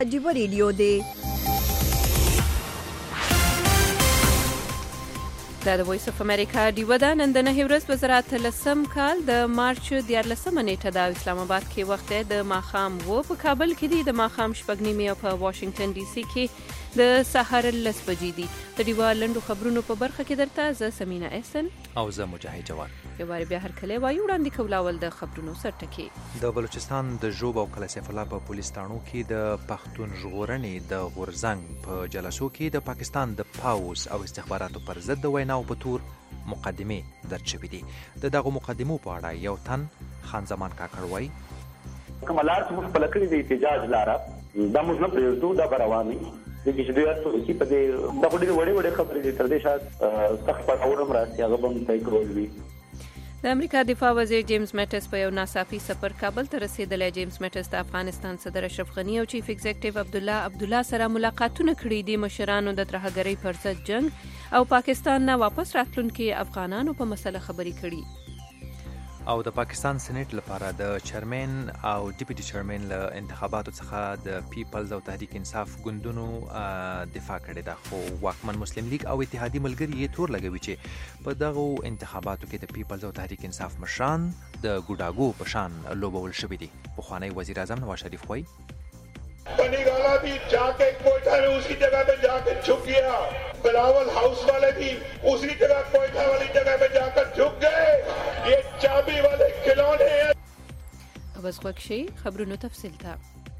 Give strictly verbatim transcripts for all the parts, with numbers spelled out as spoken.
عجیب ریډیو دی. دا د وایس اف امریکا ډیوه ده. نن د نهه ورځ په زر اتلسم کال د مارچ دیارلسمه نیټه ده. اسلام آباد کې وخت دی د ماښام و، په کابل کې دی د ماښام شپږ نیمې او په واشنگټن ډي سي کې د سهار لس بجې دي. د ډیوه لنډو خبرونو په برخه کې درته زه سمینا احسن او زه مجاهد جوار. یو وار بیا هر کله وایو وړاندې کول اول د خبرونو سرټکي. د بلوچستان د ژوب او کلا سیف الله په پولیس تانو کې د پښتون ژغورنې د غورزنګ په جلسو کې د پاکستان د پاوز او استخباراتو پر ضد د ویناو په تور مقدمه درج شوې دي. د دغه مقدمو په اړه یو تن خان زمان کاکړ وایي کوملات مخ په لکړې د احتجاج لاره دا موږ نه پریږدو، دا رواني د چې دوی تاسو چې په دې د وړي وړي وړي خبرې دي تر دې شات سخت پړاوونه راځي هغه هم تای کول وی. د امریکا دفاع وزیر جیمز میټس په یو ناڅاپي سفر کابل ته رسیدلی. جیمز میټس د افغانستان صدر اشرف غنی او چیف ایگزیکټیو عبدالله عبدالله سره ملاقاتونه کړي دي. مشرانو د ترهګرۍ پر ضد جنگ او پاکستان نه واپس راتلونکي افغانانو په مسله خبرې کړي. او د پاکستان سېنات لپاره د چیرمن او ډیپټي چیرمن له انتخاباتو څخه د پیپلز او تحریک انصاف ګوندونو دفاع کړې ده، خو واکمن مسلم لیگ او اتحادی ملګري یې تور لګوي چې په دغه انتخاباتو کې د پیپلز او تحریک انصاف مشران د ګوډاګو په شان لوبول شوي دي. پخوانی وزیر اعظم نواز شریف وایي پنیرالا بھی جا کے کوئٹہ میں اسی جگہ پہ جا کے جھک گیا، بلاول ہاؤس والے بھی اسی جگہ کوئٹہ والی جگہ پہ جا کر جھک گئے. یہ چابی والے کھلونے ہیں. اب از خوک شي خبرونو تفصیل تا.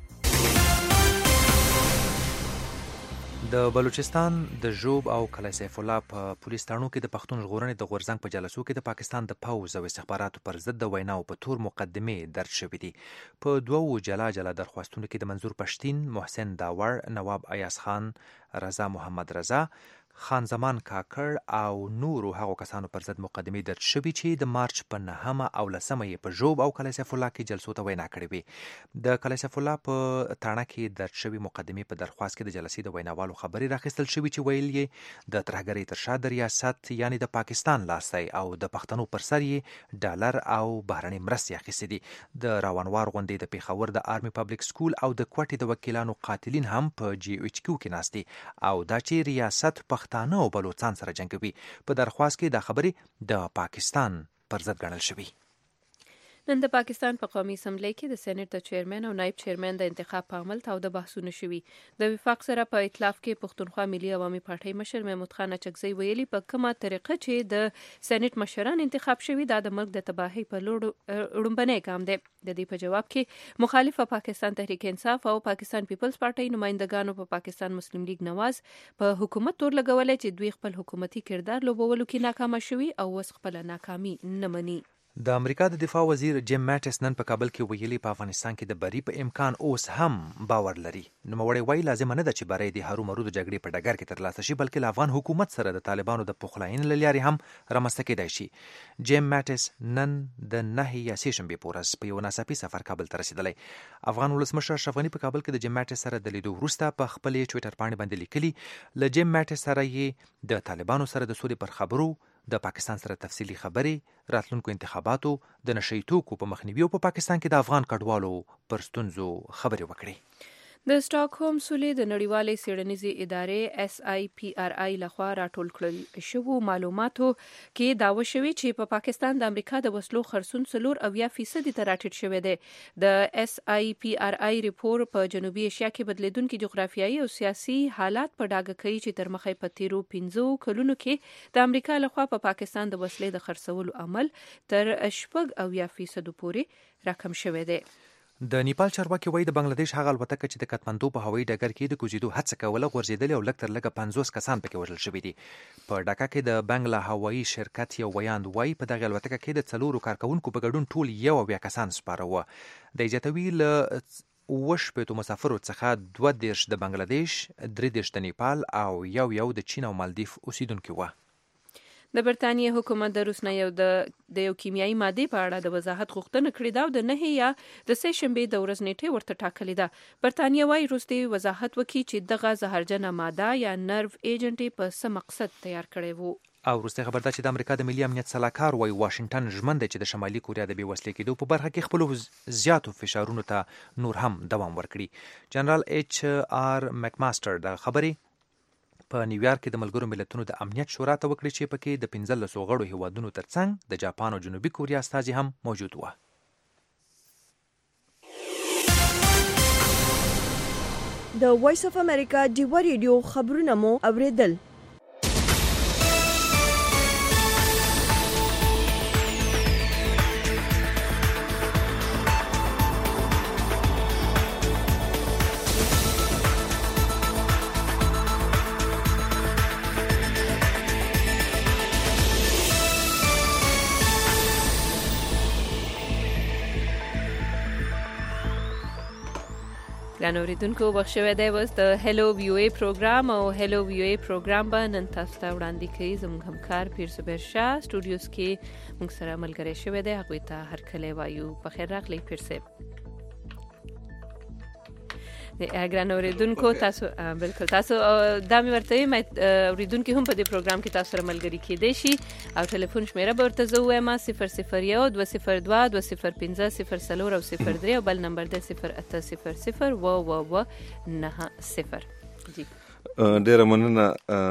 د بلوچستان د ژوب او کلا سیف الله په پولیس تانو کې د پښتون ژغورنې د غورزنګ په جلسو کې د پاکستان د پاوز او استخباراتو پر ضد د ویناو په تور مقدمه درج شوې دي. په دوو جلا جلا درخواستونو کې د منظور پښتين، محسن داور، نواب ایاز خان، رضا محمد رضا، خان زمان کاکړ او نورو هغو کسانو پر ضد مقدمه درج شوې چې د مارچ په نهمه او لسمه یې په ژوب او کلا سیف الله کې جلسو ته وینا کړې وي. د کلا سیف الله په تاڼه کې درج شوې مقدمه په درخواست کې د جلسې د ویناوالو خبرې راخیستل شوې چې ویل یې د ترهګرۍ تر شا د ریاست یعنی د پاکستان لاس دی او د پښتنو پر سر یې ډالر او بهرنۍ مرستې اخیستې دي. د راونوار غونډې د پیښور د آرمي پبلک سکول او د کوټې د وکیلانو قاتلین هم په جی ایچ کیو کې ناست دي او دا چې ریاست پښتانه او بلوچستان سره جنګوي. په درخواست کې دا خبرې د پاکستان پر ضد ګڼل شوي. نن د پاکستان په قومي اسمبلی کې د سېنات د چیرمن او نایب چیرمن د انتخاب په عمل تاو د بحثونه شوي. د وفاق سره په ائتلاف کې پښتونخوا ملي عوامي پارټۍ مشر محمود خان اچکزی ویلي په کومه طریقه چې د سېنات مشران انتخاب شوي دا د ملک د تباهۍ په لور وړاندې ګام دی. د دې په جواب کې مخالف پاکستان تحریک انصاف او پاکستان پیپلز پارټۍ نمائندګانو په پاکستان مسلم لیگ نواز په حکومت تور لګولې چې دوی خپل حکومتي کردار لوبولو کې ناکام شوي او وس خپل ناکامي نه مني. د امریکا د دفاع وزیر جیم میټس نن په کابل کې ویلي په افغانستان کې د بری په امکان اوس هم باور لري. نوموړی وایي لازم نه ده چې بری د هرو مرو د جګړې په ډګر کې ترلاسه شي، بلکې له افغان حکومت سره د طالبانو د پخلاینې له لارې هم رامنځته کېدای شي. جیم میټس نن د نهه یا سې شنبې په ورځ په یو ناڅاپي سفر کابل ته رسېدلی. افغان ولسمشر اشرف غني په کابل کې د جیم میټس سره د لیدو وروسته په خپلې ټویټر پاڼې باندې لیکلي له جیم میټس سره یې د طالبانو سره د سولې پر خبرو، د پاکستان سره تفصیلی خبرې، راتلونکو انتخاباتو، د نشئی توکو په مخنیوي او په پاکستان کې د افغان کډوالو پر ستونزو خبرې وکړي. د سټاکهولم سولې د نړیوالې څېړنیزې ادارې اس آی پی آر آی لخوا راټول کړل شوو معلوماتو کې دعوه شوې چې په پاکستان د امریکا د وسلو خرڅون څلور اویا فیصدي ته راټیټ شوی دی. د اس آی پی آر آی ریپور په جنوبي ایشیا کې بدلیدونکي جغرافیایي او سیاسي حالات په ډاګه کوي چې تر مخه په تیرو پنځو کلونو کې د امریکا لخوا په پاکستان د وسلې د خرڅولو عمل تر شپږ اویا فیصدو پورې راکم شوی دی. د نیپال چارواکي وایي د بنگلاديش هغه الوتکه چې د کټمندو په هوایي ډګر کې د کوزیدو هڅه کوله غورځېدلې او لږ تر لږه پنځوس کسان پکې وژل شوي دي. په ډاکا کې د بنگلا هوایي شرکت یو ویاند وایي په دغه الوتکه کې د څلورو کارکونکو په ګډون ټول یو اویا کسان سپاره وو. د ایجاتوي له اوه شپېتو مسافرو څخه دوه دېرش د بنگلاديش، درې دېرش د نیپال او یو یو د چین او مالدیف اوسیدونکي وو. د برتانیې حکومت د روس نه یو د یو کیمیاوي مادې په اړه د وضاحت غوښتنه کړې ده او د نهه یا د سې شنبې د ورځ نیټه ورته ټاکلې ده. برتانیه وايي روس دې وضاحت وکړي چې دغه زهرجنه ماده یا نرو ایجنټ په څه مقصد تیار کړی وو. او وروستۍ خبر دا چې د امریکا د ملي امنیت سلاکار وایي واشنگټن ژمن دی چې د شمالي کوریا د بې وسلې کېدو په برخه کې خپلو زیاتو فشارونو ته نور هم دوام ورکړي. جنرال ایچ آر مکماستر د خبرې په نیویارک کې د ملګرو ملتونو د امنیت شورا ته وکړي چې پکې د پنځلسو غړو هیوادونو ترڅنګ د جاپان او جنوبي کوریا استازي هم موجود و. د وایس اف امریکا ډیوا ریډیو خبرونه مو اوریدل. ګران اوریدونکو وخت شوی دی اوس د هلو ویو ای پروګرام او هلو ویو ای پروګرام به نن تاسو ته وړاندې کوي زموږ همکار پیر صبر شاه سټوډیوز کې موږ سره ملګری شوی دی هغوی ته هرکلی وایو. بخیر راغلی پیر صاحب. ګران اوریدونکو تاسو بالکل تاسو دا مې ورته وایم اوریدونکي هم په دې پروګرام کې تاسو سره ملګري کېدای شي او ټلیفون شمیره به ورته زه ووایم صفر صفر یو دوه صفر دوه دوه صفر پنځه صفر څلور او صفر درې او بل نمبر دی صفر اته صفر صفر اوه اوه اوه نهه صفر. جی ډیره مننه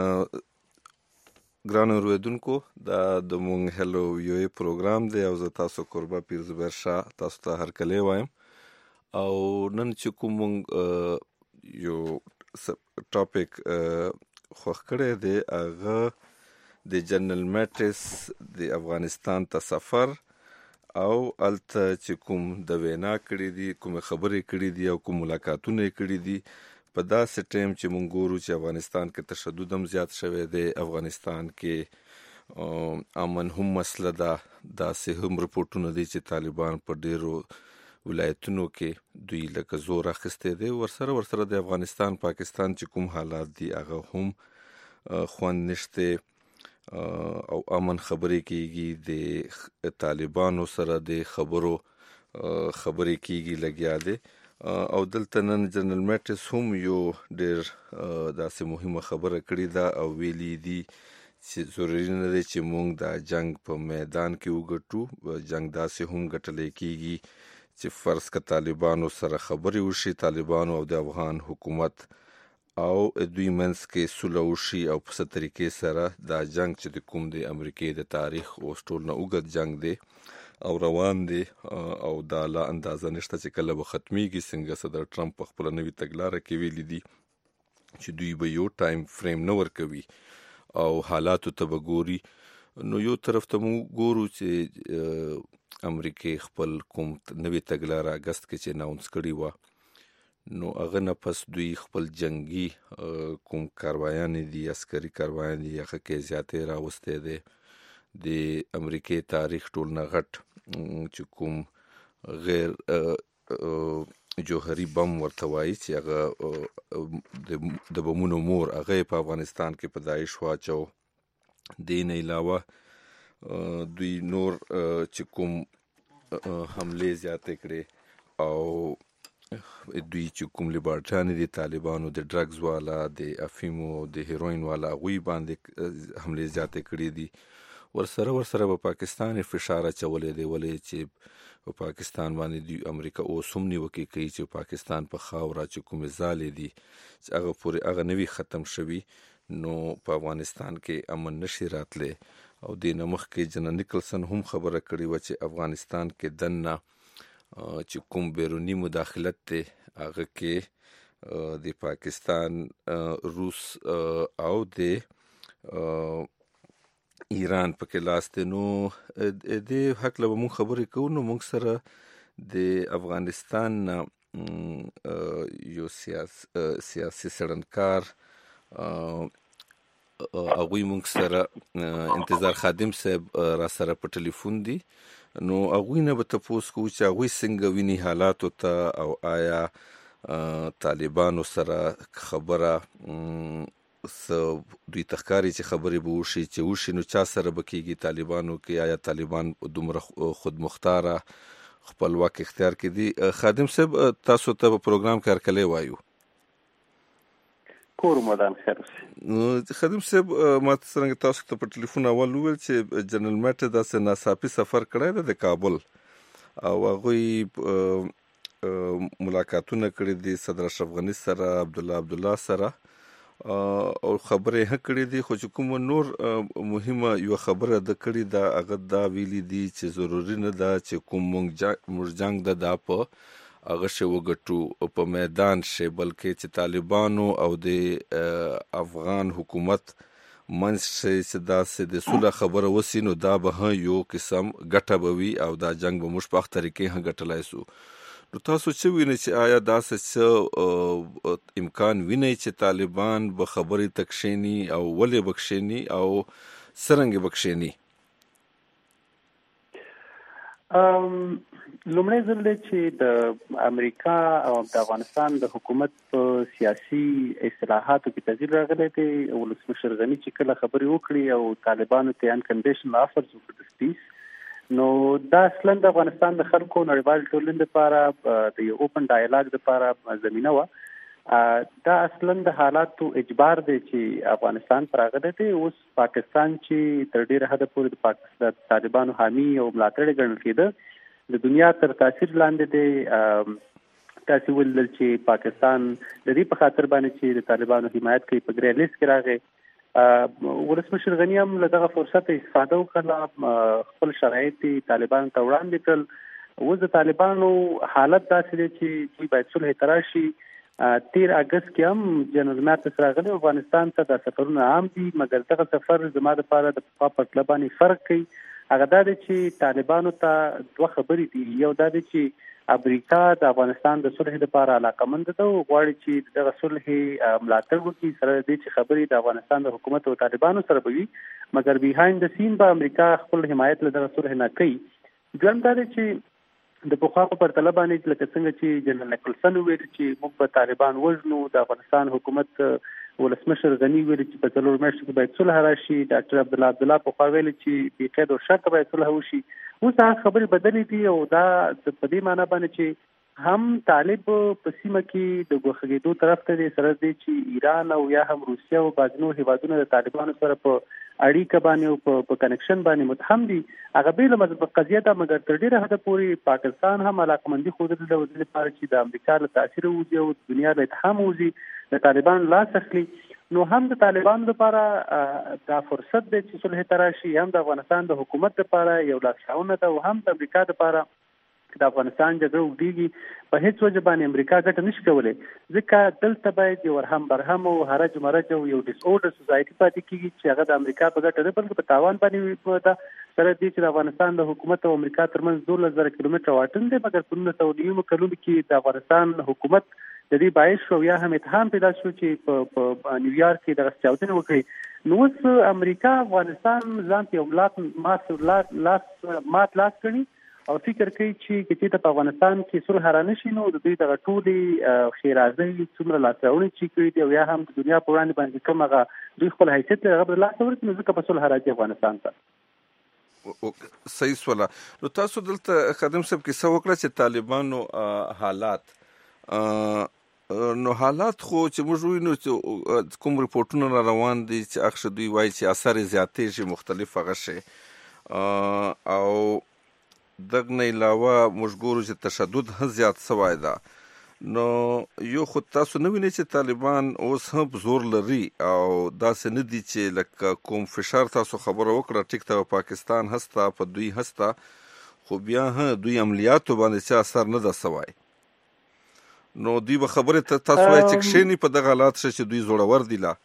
ګران اوریدونکو. دا د مونږ هلو ویو ای پروګرام دی او زه تاسو قربا پیر زبیر شاه تاسو ته هرکلی وایم. او نن چې کوم مونږ یو ټاپک خوښ کړی دی هغه د جنرال میټس د افغانستان ته سفر او هلته چې کوم د وینا کړي دي کومې خبرې کړي دي او کوم ملاقاتونه یې کړي دي په داسې ټایم چې مونږ ګورو چې افغانستان کې تشدد هم زیات شوی دی. افغانستان کې امن هم مسله ده. داسې هم رپورټونه دي چې طالبان په ډیرو ولایتونو کې دوی لکه زور اخیستی دی. ورسره ورسره د افغانستان پاکستان چې کوم حالات دي هغه هم خوند نشته او امن خبرې کېږي. د طالبانو سره د خبرو خبرې کېږي لګیا دی. او دلته نن جنرال میټس هم یو ډېر داسې مهمه خبره کړې ده او ویلي دي چې ضروري نه دی چې موږ د جنگ په میدان کې وګټو. جنگ داسې هم ګټلی کېږي چې فرض که طالبانو سره خبرې وشي طالبانو او د افغان حکومت او دوی منځ کې سوله وشي او په څه طریقې سره دا جنگ چې د کوم د امریکې د تاریخ اوس ټول نه اوږد جنگ دی او روان دی او دا لا اندازه نشته چې کله به ختمیږي. څنګه صدر ټرمپ په خپله نوې تګلاره کې ویلي دي چې دوی به یو ټایم فریم نه ورکوي او حالاتو ته به ګوري. نو یو طرف ته موږ ګورو چې امریکې خپل کوم نوې تګلاره اګست کې چې اناونس کړې وه نو هغه نه پس دوی خپل جنگي کوم کاروایانې دي عسکري کاروایان دي هغه کې زیاتې راوستی دی. د امریکې تاریخ ټول نه غټ چې کوم غیر جوهري بم ورته وایي چې هغه د بمونو مور هغه په افغانستان کې پیدایش واچو. دې نه علاوه دوی نور چې کوم حملې زیاتې کړې او دوی چې کوم لیبارټیانې دي طالبانو د ډرګز والا د افیمو د هیروین والا هغوی باندې حملې زیاتې کړې دي. ورسره ورسره په پاکستان فشار اچولی دی ولې چې په پاکستان باندې دوی امریکا اوس هم نیوکې کوي چې پاکستان په خاوره چې کومې ځالې دي چې هغه پورې هغه نه وي ختم شوي نو په افغانستان کې امن نشي راتلی. او دې نه مخکې جنرال نیکلسن هم خبره کړې وه چې افغانستان کې دننه چې کوم بیروني مداخلت دی هغه کې د پاکستان روس او د ایران پکې لاس دی. نو دې حق له به مونږ خبرې کوو. نو مونږ سره د افغانستان یو سیاسي څېړنکار هغوی مونږ سره انتظار خادم صاحب را سره په ټلیفون دي. نو هغوی نه به تپوس کوو چې هغوی څنګه ویني حالاتو ته او آیا طالبانو سره خبره دوی ته ښکاري چې خبرې به وشي چې وشي نو چا سره به کېږي طالبانو کې آیا طالبان دومره خودمختاره خپلواک اختیار کې دي. خادم صاحب تاسو ته په پروګرام کې هرکلی وایو. کور مودان خیر اوسه. نو خدیم صاحب ما څنګه تاسو ته په ټلیفون اول وویل چې جنرال میټ داسې ناڅاپي سفر کړی دی د کابل او هغوی ملاقاتونه کړي دي صدر اشرف غني سره، عبدالله عبدالله سره، او خبرې هم کړي دي. خو چې کوم نور مهمه یو خبره ده کړې ده هغه دا ویلي دي چې ضروري نه ده چې کوم موږ جنګ ده دا په هغه شی وګټو په میدان شي، بلکې چې طالبانو او د افغان حکومت منځ شي چې داسې د صلح خبره وسي، نو دا به یو قسم ګټه به وي او دا جنګ به موږ په هغه طریقې هم ګټلی سو. نو تاسو څه وینئ چې آیا داسې څه امکان وینئ چې طالبان به خبرې ته کښېني او ولې به کښېني او څرنګه به کښېني؟ لومړی ځل دی چې د امریکا او د افغانستان د حکومت په سیاسي اصلاحاتو کې تغییر راغلی دی. ولسمشر غني چې کله خبرې وکړي او طالبانو ته انکنډیشنل آفرز وکړي د پیس، نو دا اصلا د افغانستان د خلکو نړیوال ټولنې لپاره د یو اوپن ډایلاګ لپاره زمینه وه. دا اصلا د حالاتو اجبار دی چې افغانستان پر راغلی دی. اوس پاکستان چې تر ډیره حده پورې د طالبانو حامي او ملاتړی ګڼل کېده د دنیا تر تاثیر لاندې دی. تاسو ولیدل چې پاکستان د دې په خاطر باندې چې د طالبانو حمایت کوي په ګرې لیست کې راغی. ولسمشر غني هم له دغه فرصت استفاده وکړه، خپل شرایط طالبانو ته وړاندې کړل. اوس د طالبانو حالت داسې دی چې دوی باید صلح ته راشي. تیر اگست کې هم جنرال میټ راغلی افغانستان ته، دا سفرونه عام دي، مګر دغه سفر زما دپاره د پخوا په پرتله باندې فرق کوي. هغه دا دی چې طالبانو ته دوه خبرې دي. یو دا دی چې امریکا د افغانستان د صلح لپاره علاقمند ده او غواړي چې دغه صلح ملاتړ وکړي، سره دې چې خبرې د افغانستان د حکومت او طالبانو سره به وي، مګر بیهایند د سین به امریکا خپل حمایت له دغه صلح نه کوي. دویم دا دی چې د پخوا په پرتله باندې لکه څنګه چې جنرال نیکلسن وویل چې موږ به طالبان وژنو، د افغانستان حکومت ولسمشر غني ویل چې په څلور میاشتو کې باید صلح راشي، ډاکټر عبدالله عبدالله پخوا ویل چې بې قید او شرط باید صلح وشي. اوس هغه خبرې بدلې دي او دا په دې معنی باندې چې هم طالب په سیمه کې د ګوښګېدو طرف ته دی، سره دی چې ایران او یا هم روسیه او بعض نور هیوادونه د طالبانو سره په اړیکه باندې او په کنکشن باندې متهم دي. هغه بیله مطلب قضیه ده، مګر تر ډیره حده پورې پاکستان هم علاقمندي ښودلې ده د دې لپاره چې د امریکا له تاثیر ووځي او دنیا له اتهام ووځي، د طالبانو لاس اخلي. نو هم د طالبانو لپاره دا فرصت دی چې صلح ته راشي، هم د افغانستان د حکومت لپاره یو لاسښوونه ده، او هم د امریکا لپاره د افغانستان جګړه اوږدېږي په هیڅ وجه باندې امریکا ګټه نشي کولی، ځکه دلته باید یو ورهم برهم او هرج مرج او یو ډیس اورډر سوسایټي پاتې کېږي چې هغه د امریکا په ګټه نه بلکې په تاوان باندې ده. سره دې چې د افغانستان د حکومت او امریکا ترمنځ دولس زره کیلومتره واټن دی، مګر په نولس سوه نوي کلونو کې د افغانستان حکومت د دې باعث شو یا هم اتهام پیدا شو چې په نیویارک کې دغه چاودنې وکړي. نو اوس امریکا افغانستان ځان ته یو مات لاس مات لاس کړي او فکر کوي چې چې په افغانستان کې صلح را نشي، نو د دوی دغه ټولې ښېرازۍ څومره لاسراوړنې چې کړي دي او یا هم د دنیا په وړاندې باندې کوم هغه دوی خپل حیثیت لري هغه به لاس ورکړي، نو ځکه په صلح راځي افغانستان ته. صحیح سواله. نو تاسو دلته خادم صاحب کیسه وکړه چې طالبانو حالات نو حالات خو چې موږ وینو چې کوم ریپورټونه را روان دي چې اکثر دوی وایي چې اثر زیاتې شي مختلف هغه شي او دغه نه علاوه موږ ګورو چې تشدد هم زیات شوی ده. نو یو خو تاسو نه وینئ چې طالبان اوس هم زور لري او داسې نه دي چې لکه کوم فشار تاسو خبره وکړه ټیک ته پاکستان هسته په دوی هسته، خو بیا هم دوی عملیاتو باندې څه اثر نه ده شوی. نو دوی به خبرې ته تاسو وایي چې کښېني په دغه حالات ښه چې دوی زړور دي. لا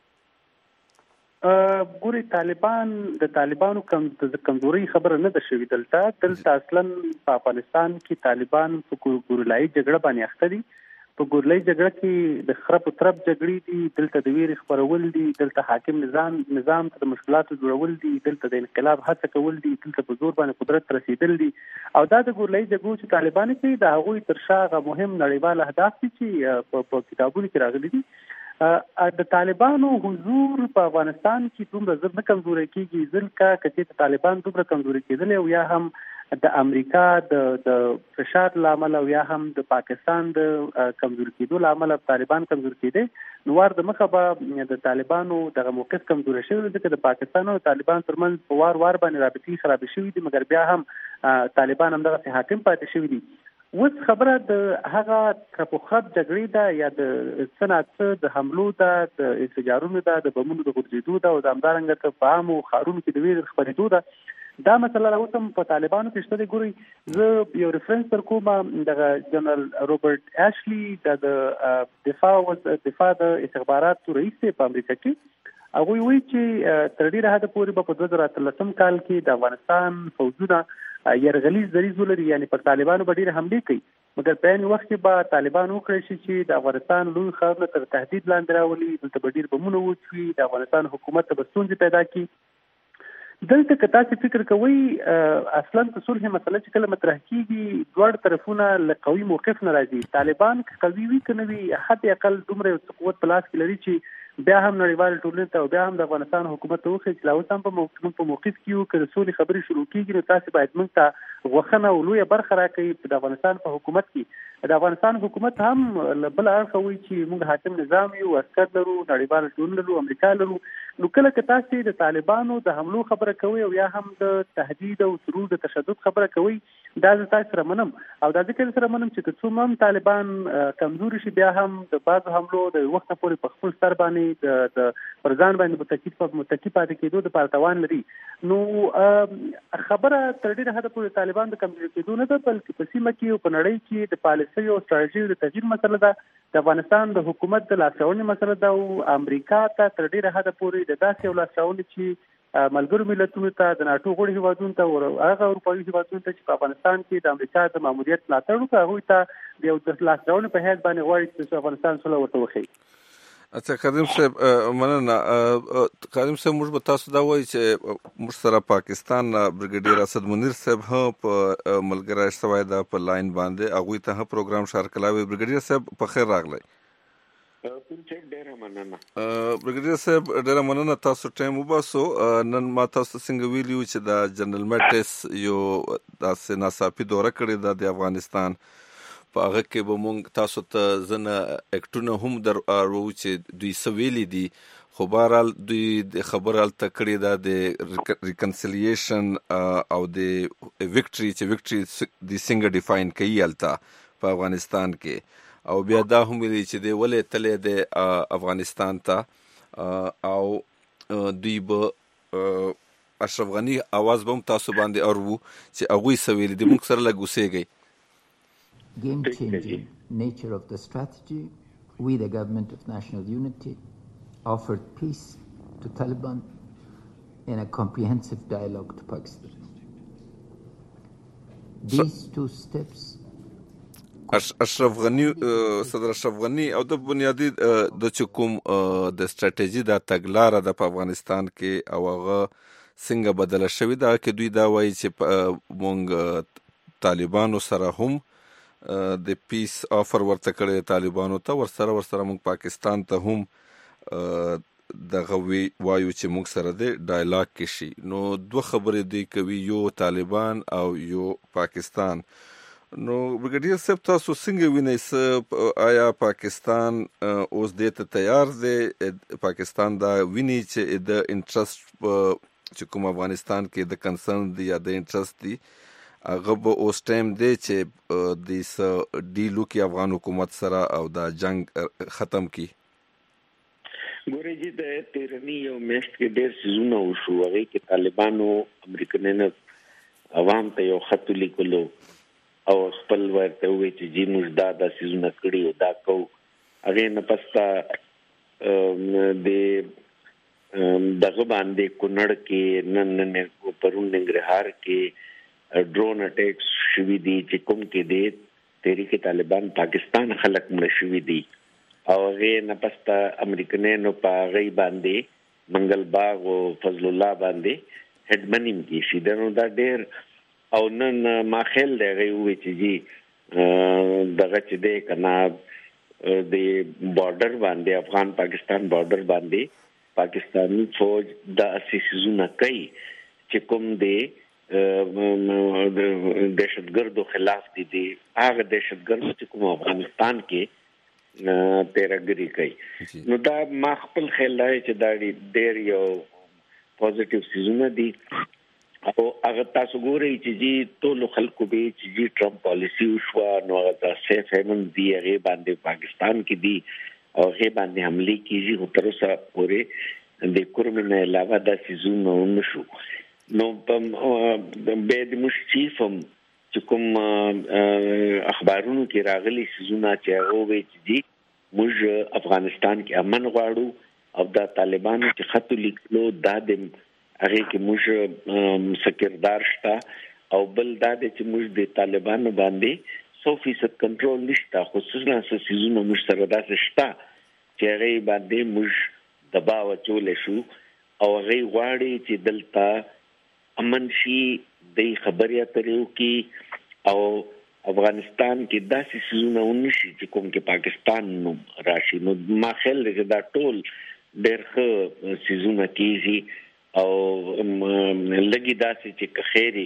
ګوري طالبان د طالبانو کمزوري خبره نه ده شوې. دلته دلته اصلا په افغانستان کې طالبان په ګورلایي جګړه باندې اخته دي. په ګورلایي جګړه کې د خرپ او ترپ جګړې دي، دلته د ویرې خپرول دي، دلته حاکم نظام نظام ته د مشکلاتو جوړول دي، دلته د انقلاب هڅه کول دي، دلته په زور باندې قدرت رسیدل دي. او دا د ګورلایي جګړو چې طالبان کوي د هغوی تر شا هغه مهم نړیوال اهداف دي چې په کتابونو کې راغلي دي. د طالبانو حضور په افغانستان کې دومره زر نه کمزوري کېږي، ځکه که چې طالبان دومره کمزوري کېدل او یا هم د امریکا د د فشار لامل او یا هم د پاکستان د کمزور کېدو لامل طالبان کمزور کېدي نو ور د مخه به د طالبانو دغه موقف کمزور شوی ځکه د پاکستان او طالبان ترمنځ په وار وار باندې رابطې خراب شوې دي مګر بیا هم طالبان هم دغه حاکم پاتې شوی دي. اوس خبره د هغه خپوخب جګړې ده یا د صنعت د حملو ده د انفجارونو ده د بمونو د غورځېدو ده او د همدارنګه ته په عامو ښارونو کې د ویرې خپرېدو ده دا مسله اوس هم په طالبانو کې شته. ګورئ زه یو ریفرنس در کوم دغه جنرال روبرټ ایشلی د دفاع دفاع د استخباراتو رئیس په امریکا کې هغوی وایي چې تر ډېره حده پورې به په دوه زره اتلسم کال کې د افغانستان فوجونه یرغلیز دریځ ولري یعنی پر طالبانو به ډېرې حملې کوي مګر په عین وخت کې به طالبان وکړی شي چې د افغانستان لوی ښارونه تر تهدید لاندې راولي دلته به ډېر بمونه وچوي د افغانستان حکومت ته به ستونزې پیدا کړي. دلته که تاسو فکر کوئ اصلا د صلح مسله چې کله مطرح کېږي دواړه طرفونه له قوي موقف نه راځي. طالبان که قوي وي که نه وي حد اقل دومره قوت په لاس کې لري چې بیا هم نړیوال ټولنې ته او بیا هم د افغانستان حکومت ته وښیي چې لا اوس هم په موږ په موقف کې یو که د سولې خبرې شروع کېږي نو تاسو باید موږ ته غوښنه او لویه برخه راکړئ د افغانستان په حکومت کې. د افغانستان حکومت هم له بل اړخه وایي چې موږ حاکم نظام یو عسکر لرو نړیوال ټولنه لرو امریکا لرو. نو کله که تاسو د طالبانو د حملو خبره کوئ او یا هم د تهدید او سرور د تشدد خبره کوئ دا زه تاسو سره منم او دا ځکه سره منم چې که څومره هم طالبان کمزوري شي بیا هم د بعضو حملو د وخت پورې په خپل سر باندې د پر ځان باندې متکی متکی پاتې کېدو د پارتوان لري. نو خبره تر ډېره حده پورې طالبان د کمزوري کېدو نه ده بلکې په سیمه کې او په نړۍ کې د پالیسۍ او ستراتیژۍ د تغییر مسله ده. د افغانستان د حکومت د لاسوهنې مسله ده او امریکا ته تر ډېره حده پورې د داسې یو لاسوهنې چې ملګرو ملتونو ته د ناټو غړي هیوادونو ته او هغه اروپایي هیوادونو ته چې په افغانستان کې د امریکا د ماموریت ملاتړ وکړي هغوی ته د یو لاسوهنې په حیث باندې غواړي چې افغانستان سوله ورته وښیي. اچھا خادم صاحب مننه. خادم صاحب موږ به تاسو دا وایي چې موږ سره پاکستان برګیډیر اسد منیر صاحب هم په ملګری شوی دا په لاین باندې هغوی ته هم پروګرام شار کلاوي. برګیډیر صاحب په خیر راغلی. ډیره مننه. برګیډیر صاحب ډیره مننه تاسو ټایم وباسو. نن ما تاسو څنګه ویلیو چې د جنرال میټس یو داسې ناڅاپي دوره کړې ده د افغانستان په هغه کې به مونږ تاسو ته ځنه اکټونه هم در ارو چې دوی سویلی دي خو بهرحال دوی د خبره هلته کړې ده د ریکنسیلیشن او د وکټري چې وکټري د څنګه ډیفاین کوي هلته په افغانستان کې او بیا دا هم ویلي چې دی ولې تللی دی افغانستان ته او دوی به اشرف غني اواز به هم تاسو باندې ارو چې هغوی سویلی دي مونږ سره لږ اوسېږئ. Game-changing nature of the strategy, we, the government of national unity, offered peace to Taliban in a comprehensive dialogue to Pakistan. These so, two steps... اشرف غني صدر اشرف غني او د بنیادی د چکم د استراتیژي د تګلارې د په افغانستان کې او هغه څنګه بدله شوې ده کې دوی دا وایي چې مونږ طالبانو سره هم د پیس آفر ورته کړی طالبانو ته ورسره ورسره موږ پاکستان ته هم دغه وایو چې موږ سره د ډایلاګ کې شي. نو دوه خبرې دی کوي یو طالبان او یو پاکستان. نو برګیډیر صاحب تاسو څنګه وینئ آیا پاکستان اوس دې ته تیار دی پاکستان دا ویني چې د انټرست چې کوم افغانستان کې د کنسرن دی یا د انټرست دی هغه به اوس ټایم دی چې د ډیلو کې افغان حکومت سره او دا جنگ ختم کی؟ ګورې چې د تیرنی یو میاشت کې ډېر څیزونه وشو هغې کې طالبانو امریکنینو عوام ته یو خط ولیکلو او خپل ورته ووایي چې جی موږ دا دا څیزونه کړي او دا کوو. هغې نه پس ته د دغه باندې کونړ کې نن نن پرون ننګرهار کې ډرون اٹیکس شوي دي چې کوم کې دی تحریک طالبان پاکستان خلک مړه شوي دي او هغې نه پس ته امریکنینو په هغې باندې منګل باغ او فضل الله باندې هډمني هم کېږي ده. نو دا ډېر او نن ما خیال دی هغې ووایي چې جي دغه چې دی که نه د بارډر باندې افغان پاکستان بارډر باندې پاکستاني فوج دا اسې څیزونه کوي چې کوم دی دهشتګردو خلاف دي دي هغه دهشتګرد چې کوم افغانستان کې تیراګری کوي. نو دا ما خپل خیال دی چې دا ډېر یو پوزټیو سیزونه دي او هغه تاسو ګورئ چې جی ټول خلکو به چې جی ټرمپ پالیسی وشو نو هغه سیف هیمن دی هغه باندې پاکستان کې دی او هغه باندې حمله کیږي او تر اوسه پورې د کومه نه علاوه د سیزونه ونشو. نو په به د مشچیفم چې کوم اخبارونو کې راغلي سيزونه چې هغه وایي چې موږ افغانستان کې امن غواړو او د طالبانو چې خط لیکلو د هغه کې موږ سکردار شته او بل دا چې موږ د طالبانو باندې سو فیصد کنټرول نشته، خصوصا سيزونه موږ سره داسې شته چې هغه باندې موږ دباو چول شو او هغه غواړي چې دلته امن شي د خبریا تریو کې او افغانستان کې داسې سيزونه ونشي چې کوم کې پاکستان نو راشي. نو ما خیال دی دا ټول ډېر ښه سيزونه کیږي او لګي داسې چې خیری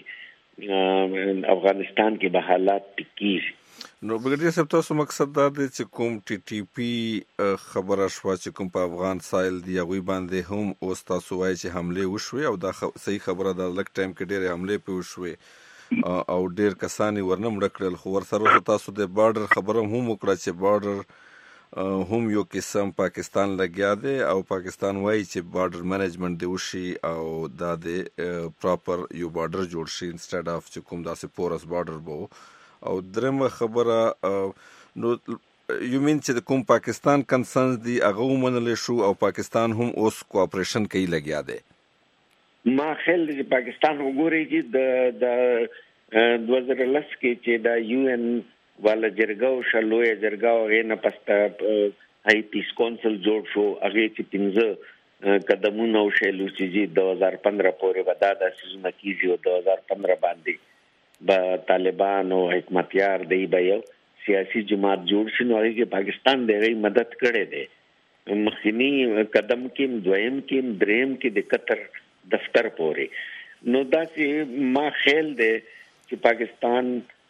افغانستان کې به حالات ټکیږي. نو بګړي صاحب تاسو مقصد دا دی چې کوم ټي ټي پی خبره شو چې کوم په افغان سایل دی هغه باندې هم اوس تاسو وایي چې حمله وشوي او دا صحیح خبره ده، لک ټایم کې ډېر حمله په وشوي او ډېر کسانی ورنه مړ کړل. خو ور سره تاسو د بارډر خبره هم وکړه چې بارډر هم یو قسم پاکستان لګیا دی او پاکستان وایي چې بارډر مینجمنت دی وشي او دا د پراپر یو بارډر جوړ شي انسټډ اف چې کوم داسې پورس بارډر بو. او درېمه خبره نو یو مين چې کوم پاکستان کنسرنز دی هغه ومنل شو او پاکستان هم اوس کوآپریشن کوي لګیا دی. ما خیال دی چې پاکستان وګوري چې د د دوه زره لس کې چې د یو ان والا جرګاو شلوې جرګاو غینه پسته هاي پیس کونسل جوړ شو هغه چې پنځه قدمونه وشلو چې دوه هزار پندرہ پورې ودا د سيزونه کیږي او دوه هزار پندرہ باندې با طالبان او حکمتیار دی به یو سیاسي جماعت جوړ شي. نو هغه پاکستان دغه مدد کړي دی مخنی قدم کې دویم کې دریم کې د قطر دفتر پورې. نو دا چې ما خیال دی چې پاکستان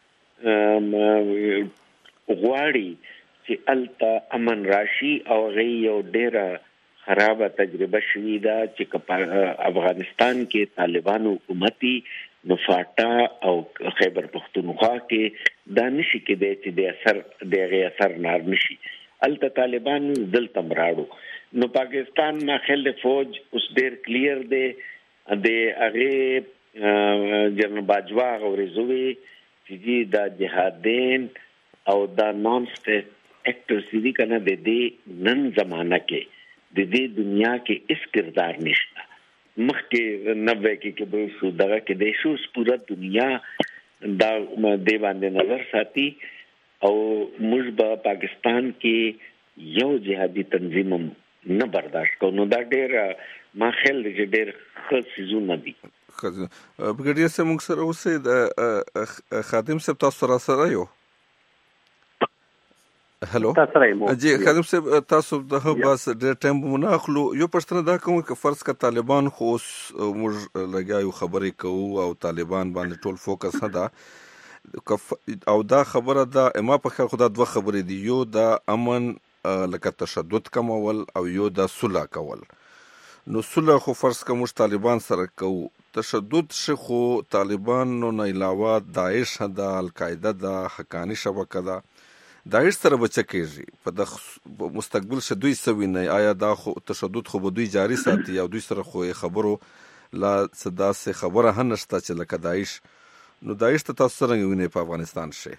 غواړي چې الته امن راشي او غي یو ډیره خرابه تجربه شوې ده چې افغانستان کې طالبانو حکومتي نفاټا او خیبر پختونخوا کې دا نشي کېدای چې د اثر دغه اثر نار نشي الته طالبان دلته مراړو. نو پاکستان ما خل فوج اوس ډیر کلیر دی د هغه جنرال باجوا او رضوی چې دا جهادین او دا نون سټیټ اکټرز دي کنه د دې نن زمانہ کې د دې دنیا کې اس کردار نشته. مخکې نوے کې کې به شو دغه کې د شو پورا دنیا دا دی باندې نظر ساتي او موږ په پاکستان کې یو جهادي تنظیم نه برداشت کوو. نو دا ډېر ما خیال دی ډېر ښه سيزونه دي. بګړي سه موږ سره اوسې د خادم صاحب تاسو سره سره یو هلو جی خادم صاحب تاسو د بس ډېر ټایم مونږ اخلو. یو پښتنه دا کوم چې فرض کا طالبان خو موږ لګایو خبرې کوو او طالبان باندې ټول فوکس هدا او دا خبره دا ما په خیال خدا دوه خبرې دي، یو دا امن لکه تشدد کمول او یو دا صلح کول. نو صلح خو فرض کا موږ طالبان سره کوو، تشدد شخو طالبان نو نه علاوه داعش دا القاعده دا حقانی شبکه دا داعش سره بچکیږي په د مستقبل شدوی سوي نه آیا دا خو تشدد خو دوی جاری ساتي او دوی سره خو خبرو لا صدا سے خبره هنشته چې لکه داعش. نو داعش ته تاسو څنګه وینئ په افغانستان شي؟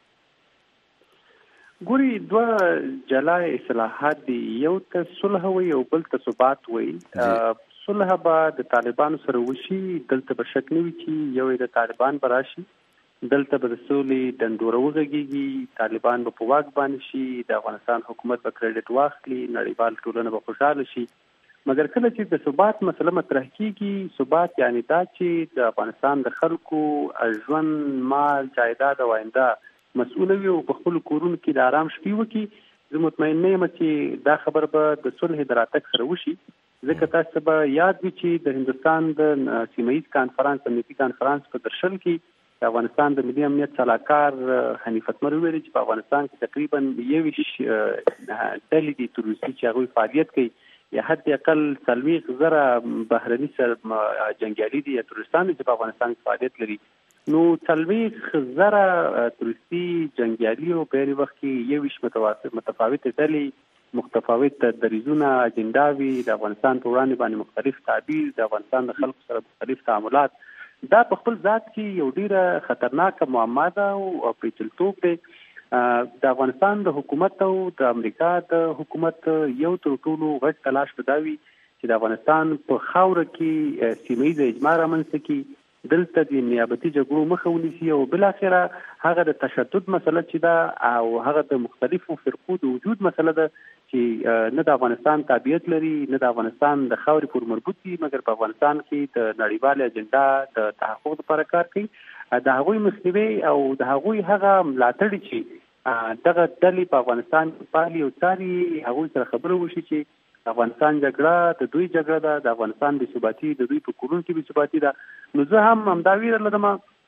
ګوري دوه جلا اصلاحات دي، یو ته صلح وي او بل ته ثبات وي. صلح به د طالبانو سره وشي، دلته به شک نه وي چې یو د طالبان براشي، دلته به د سولې ډنډوره وغږیږي، طالبان به په واک باندې شي، د افغانستان حکومت به کریډټ واخلي، نړیوال ټولنه به خوشاله شي. مګر کله چې د ثبات مسله مطرح کیږي، ثبات یعنی دا چې د افغانستان د خلکو ژوند، مال، جایداد او آینده مسؤل وي او په خپل کورونو کې د آرام شپې وکړي. زه مطمئن نه یم چې دا خبر به د صلح د راتګ سره وشي. ځکه تاسو به یاد وي چې د هندستان د سیمه ییز کانفرنس امنیتي کانفرنس په درشل کې د افغانستان د ملي امنیت صلاحکار حنیف اتمر ویلي چې په افغانستان کې تقریبا یویشت ډلې دي تروریستي چې هغوی فعالیت کوي، یا حد اقل څلوېښت زره بهرني جنګیالي دي یا تروریستان دي چې په افغانستان کې فعالیت لري. نو څلوېښت زره تروریستي جنګیالي او په یوه وخت کې یویشت متفاوتې ډلې، متفاوت دریځونه، اجنډاوي، د افغانستان په وړاندې باندې مختلف تعبیر، د افغانستان د خلکو سره مختلف تعاملات، دا په خپل ذات کې یو ډیره خطرناکه معما ده او پیچلتوب دی. د افغانستان د حکومت او د امریکا د حکومت یو تر ټولو غټ تلاش به دا وي چې د افغانستان په خاوره کې سیمه ییز اجماع رامنځته کړي، دلته د نیابتي جګړو مخه ونیسي او بالاخره هغه د تشدد مسله چې ده او هغه د مختلفو فرقو د وجود مسله ده چې نه د افغانستان تابعیت لري، نه د افغانستان د خاورې پورې مربوط دي، مګر په افغانستان کې د نړیوالې اجنډا د تحقق لپاره کار کوي. د هغوی مخنیوي او د هغوی هغه ملاتړي چې دغه ډلې په افغانستان کې پالي او څاري، هغوی سره خبره وشي چې افغانستان جګړه د دوی جګړه ده، د افغانستان بې ثباتي د دوی په کورونو کې بې ثباتي ده. نو زه هم همدا ویره لرم،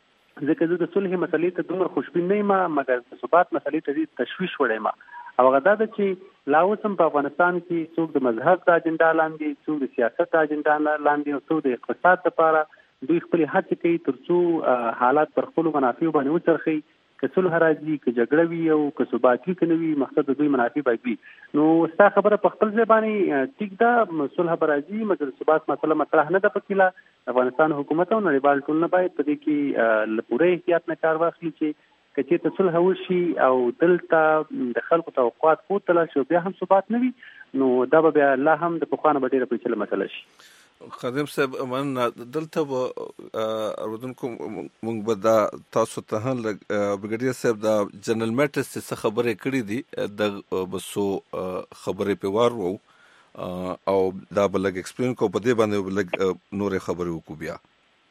ځکه زه د صلح مسلې ته دومره خوشبین نه یم، مګر د ثبات مسلې ته ډېر تشویش وړی یم. او هغه دا ده چې لا اوس هم په افغانستان کې څوک د مذهب د اجنډا لاندې، څوک د سیاست د اجنډا لاندې او څوک د اقتصاد لپاره دوی خپلې هڅې کوي تر څو حالات پر خپلو منافعو باندې وڅرخي. که صلح راځي، که جګړه وي او که ثبات وي که نه وي، مقصد د دوی منافع باید وي. نو ستا خبره په خپل ځای باندې ټیک ده، صلح به راځي، مګر ثبات مسله مطرح نه ده پکې. لا افغانستان حکومت او نړیوال ټولنه باید په دې کې له پوره احتیاط نه کار واخلي چې که چېرته صلح وشي او دلته د خلکو توقعات پورته لاړ شي او بیا هم ثبات نه وي، نو دا به بیا لا هم د پخوا نه به ډېره پیچله مسله شي. خادم صاحب مننه. دلته به اردوونکو موږ به دا تاسو ته هم برګډیر صاحب د جنرال میټس څخه خبرې کړې دي، د بسو خبرې په وار وو او دا به لږ ایکسپلین کو، په دې باندې لږ نورې خبرې وکړو بیا.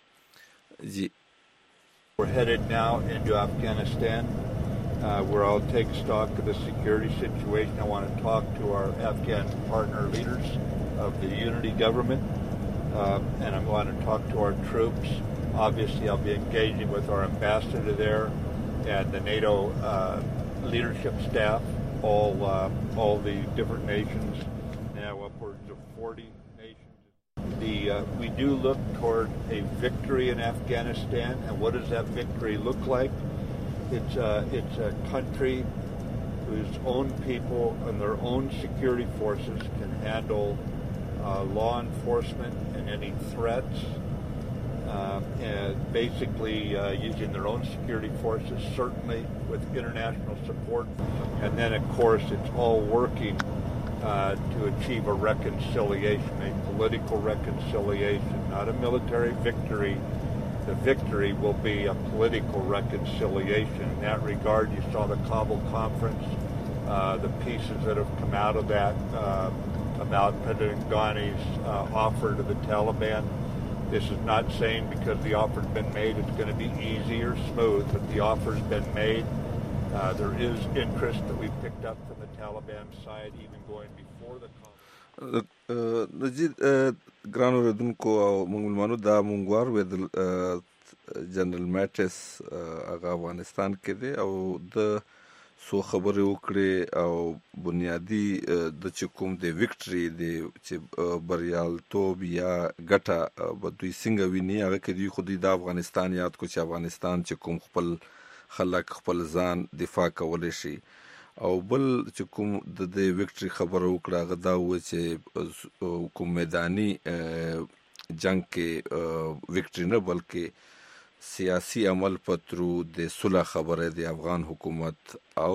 جی We're headed now into Afghanistan, uh, where I'll take stock of the security situation. I want to talk to our Afghan partner leaders of the unity government, uh, and I want to talk to our troops. Obviously, I'll be engaging with our ambassador there and the NATO uh, leadership staff, all uh, all the different nations, now upwards of forty nations. The, uh, we do look toward a victory in Afghanistan, and what does that victory look like? It's a, it's a country whose own people and their own security forces can handle uh, law enforcement and any threats, uh, and basically uh, using their own security forces, certainly with international support. And then, of course, it's all working Uh, to achieve a reconciliation, a political reconciliation, not a military victory. The victory will be a political reconciliation. In that regard, you saw the Kabul conference, uh, the pieces that have come out of that uh, about President Ghani's uh, offer to the Taliban. This is not saying because the offer's been made it's going to be easy or smooth, but the offer's been made. Uh, there is interest that we've picked up from the Taliban side, even going before the conference. نجید ګران اوریدونکو او مونږ دا مونږ واورېدل جنرال میټس هغه افغانستان کې دی او د څو خبرې وکړې او بنیادي د چې کوم د وکټري د چې بریالیتوب یا ګټه به دوی څنګه ویني، هغه کې دوی خو دوی د افغانستان یاد کو چې افغانستان چې کوم خپل خلک خپل ځان دفاع کولی شي، او بل چې کوم د دې وکټري خبره وکړه هغه دا و چې کوم میداني جنگ کې وکټري نه بلکې سیاسي عمل په ترو د صلح خبره د افغان حکومت او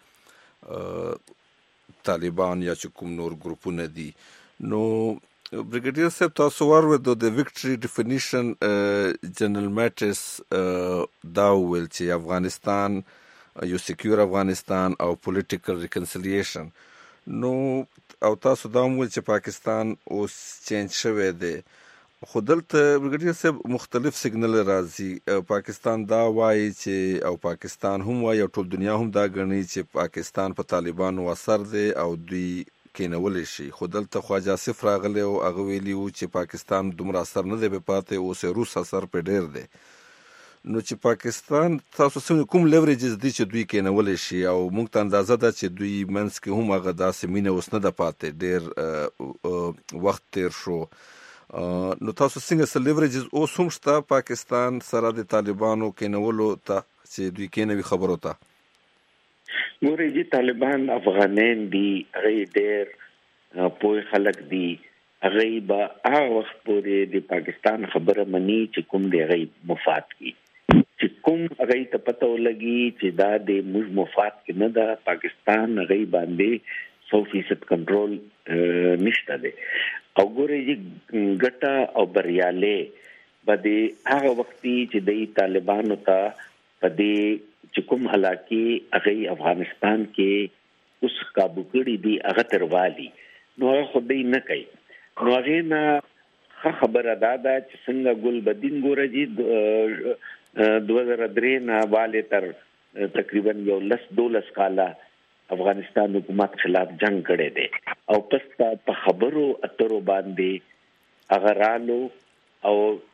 د طالبان یا چې کوم نور ګروپونه دي. نو برګډیر صاحب تاسو واورېدو د وکټري ډیفینیشن جنرال میټس دا وویل چې افغانستان یو سکیور افغانستان او پولیټیکل ریکنسیلیشن. نو او تاسو دا وویل چې پاکستان اوس چینج شوی دی، خو دلته برګډیر صاحب مختلف سیګنل راځي. پاکستان دا وایي چې او پاکستان هم وایي او ټول دنیا هم دا ګڼي چې پاکستان په طالبانو اثر دی او دوی کېنولی شي. خو دلته خواجه آصف راغلی او هغه ویلي وو چې پاکستان دومره اثر نه دی به پاتې، اوس یې روس اثر پې ډېر دی. نو چې پاکستان تاسو څنګه کوم لیوریجز دي چې دوی کېنولی شي، او موږ ته اندازه ده چې دوی منځ کې هم هغه داسې مینه اوس نه ده پاتې، ډېر وخت تیر شو. نو تاسو څنګه څه لیوریجز اوس هم شته پاکستان سره د طالبانو کېنولو ته چې دوی کېنوي خبرو ته؟ ګورئ جي طالبان افغانان دي، هغه ډېر پوه خلک دي، هغه به هغه وخت پورې د پاکستان خبره مني چې کوم د هغه مفاد کی، چې کوم هغه ته پته ولګي چې دا د موږ مفاد کې نه ده، پاکستان هغه باندې سو فیصد کنټرول نشته دی. او ګورئ جي ګټه او بریاله به د هغه وخت چې د طالبانو ته په دې چې کوم علاقې هغه افغانستان کې اوس کابو کړي دي هغه تروالي، نو هغه خو دی نه کوي. نو هغه نه خبره دا ده چې څنګه ګل بدین ګوره جي دوه زره درې نه والے تر تقریبا یو لس دولس کاله افغانستان حکومت خلاف جنگ کړی دی، او پس په خبرو اترو باندې هغه رالو او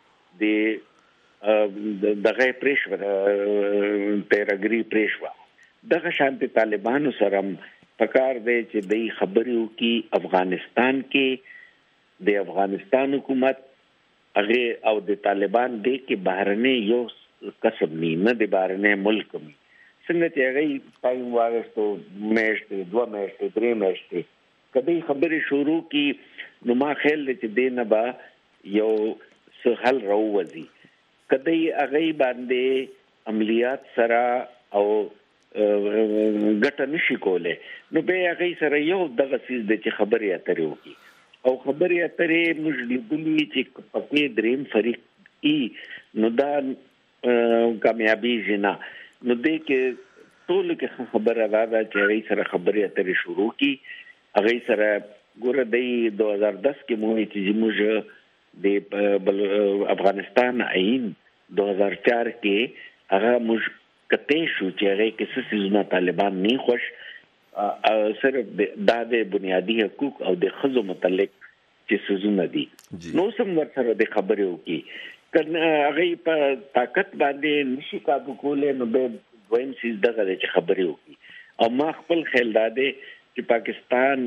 د دغه پریشوا پیراګری پریشوا دغه شانتي طالبانو سره پکار دی چې د خبرو کې افغانستان کې د افغانستان حکومت هغه او د طالبان د کې بهرني یو قسم نه د بهرني ملک می څنګه چې هغه پایم واغستو میاشتې دوه میاشتې درې میاشتې کدی خبرې شروع کی، نو ما خیال چې دینه با یو څه حل راوځي. کدی هغه باندې عملیات سره او ګټه نشي کوله، نو به هغه سره یو دغه سیس د چې خبرې اترې وکي، او خبرې اترې موږ لیدلې چې په دریم فریق ای نو دا کامیابی جنا، نو دې کې ټول کې خبره راځي چې هغه سره خبرې اترې شروع کی. هغه سره ګوره د دوه هزار دس کې موږ چې موږ د افغانستان عین دوه هزار چار کې هغه موږ کته شو چې هغه کې څه سيزونه طالبان نه خوش صرف د د بنیادی حقوق او د خزو متعلق چې سيزونه دي، نو سم ورسره د خبرې وکي کنه هغه په طاقت باندې نشي کابو کولې، نو به دویم سیز دغه چې خبرې وکي. او ما خپل خیال داده چې پاکستان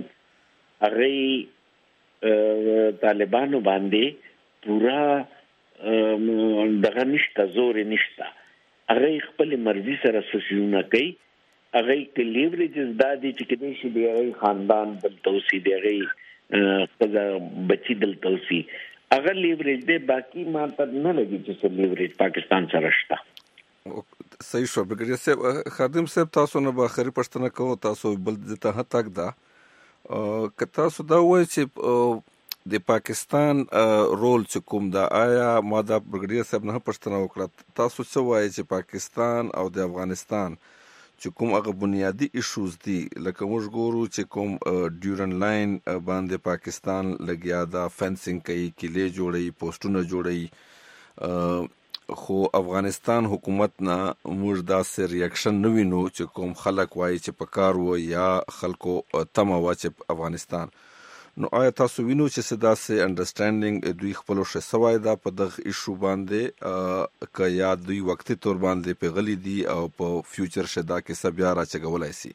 هغه طالبانو باندې پورا دغه نشته، زور نشته، هغه خپل مرزي سره سسونه کوي، هغه کې لیوریجز دادي چې کله شي دی هغه خاندان بل توسي دی هغه خزه بچي دل توسي هغه لیوریج دی، باقی ما ته نه لګي چې څه لیوریج پاکستان سره شته. صحیح شو. بګری صاحب خادم صاحب تاسو نه به اخري پښتنه کوو، تاسو بل ته تک دا که تاسو دا وایي چې د پاکستان رول چې کوم دا، آیا ما دا بګری صاحب نه پښتنه وکړه، تاسو څه وایي چې پاکستان او د افغانستان چې کوم هغه بنیادی ایشوز دي، لکه موږ ګورو چې کوم ډیورن لاین باندې پاکستان لګیا دا فنسینګ کوي، کلی جوړي، پوسټونه جوړي، خو افغانستان حکومت نه موږ داسې ریاکشن نه وینو چې کوم خلک وایي چې په کار و یا خلکو تمه وه چې افغانستان. نو آیا تاسو وینو چې څه داسې انډرسټینډینګ دوی خپلو ښه سوی ده په دغه ایشو باندې، که یا دوی وقتي طور باندې پیغلي دي او په فیوچر شه دا کیسه بیا راچګولی سي؟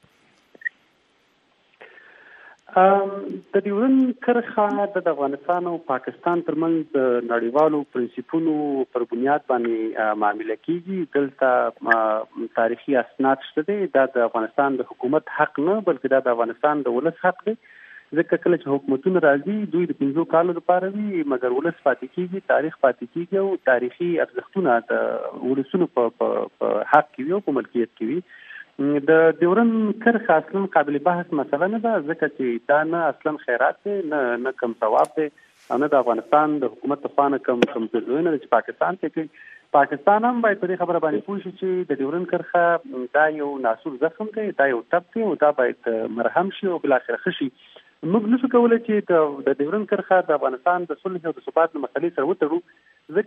د ډیورن کرښه د افغانستان او پاکستان ترمنځ د نړیوالو پرنسپونو پر بنیاد باندې معامله کیږي. دلته تاریخي اسناد شته دي، دا د افغانستان د حکومت حق نه بلکې دا د افغانستان د ولس حق دی، ځکه کله چې حکومتونه راځي دوی د پنځو کالو لپاره وي، مګر ولس پاتې کیږي، تاریخ پاتې کیږي، او تاریخي ارزښتونه د ولسونو په حق کې وي او په ملکیت کې وي. د ډیورن کرښه اصلا قابل بحث مسله نه ده، ځکه چې دا نه اصلا خیرات دی، نه نه کم ثواب دی، او نه د افغانستان د حکومت لخوا نه کم کم څیزونه چې پاکستان کې کوي. پاکستان هم باید په دې خبره باندې پوه شي چې د ډیورن کرښه دا یو ناسور زخم دی، دا یو ټپ دی، او دا باید مرهم شي او بالاخره ښه شي. موږ نشو کولی چې د ډیورن کرښه د افغانستان د صلح او د ثبات له مسلې سره وتړو،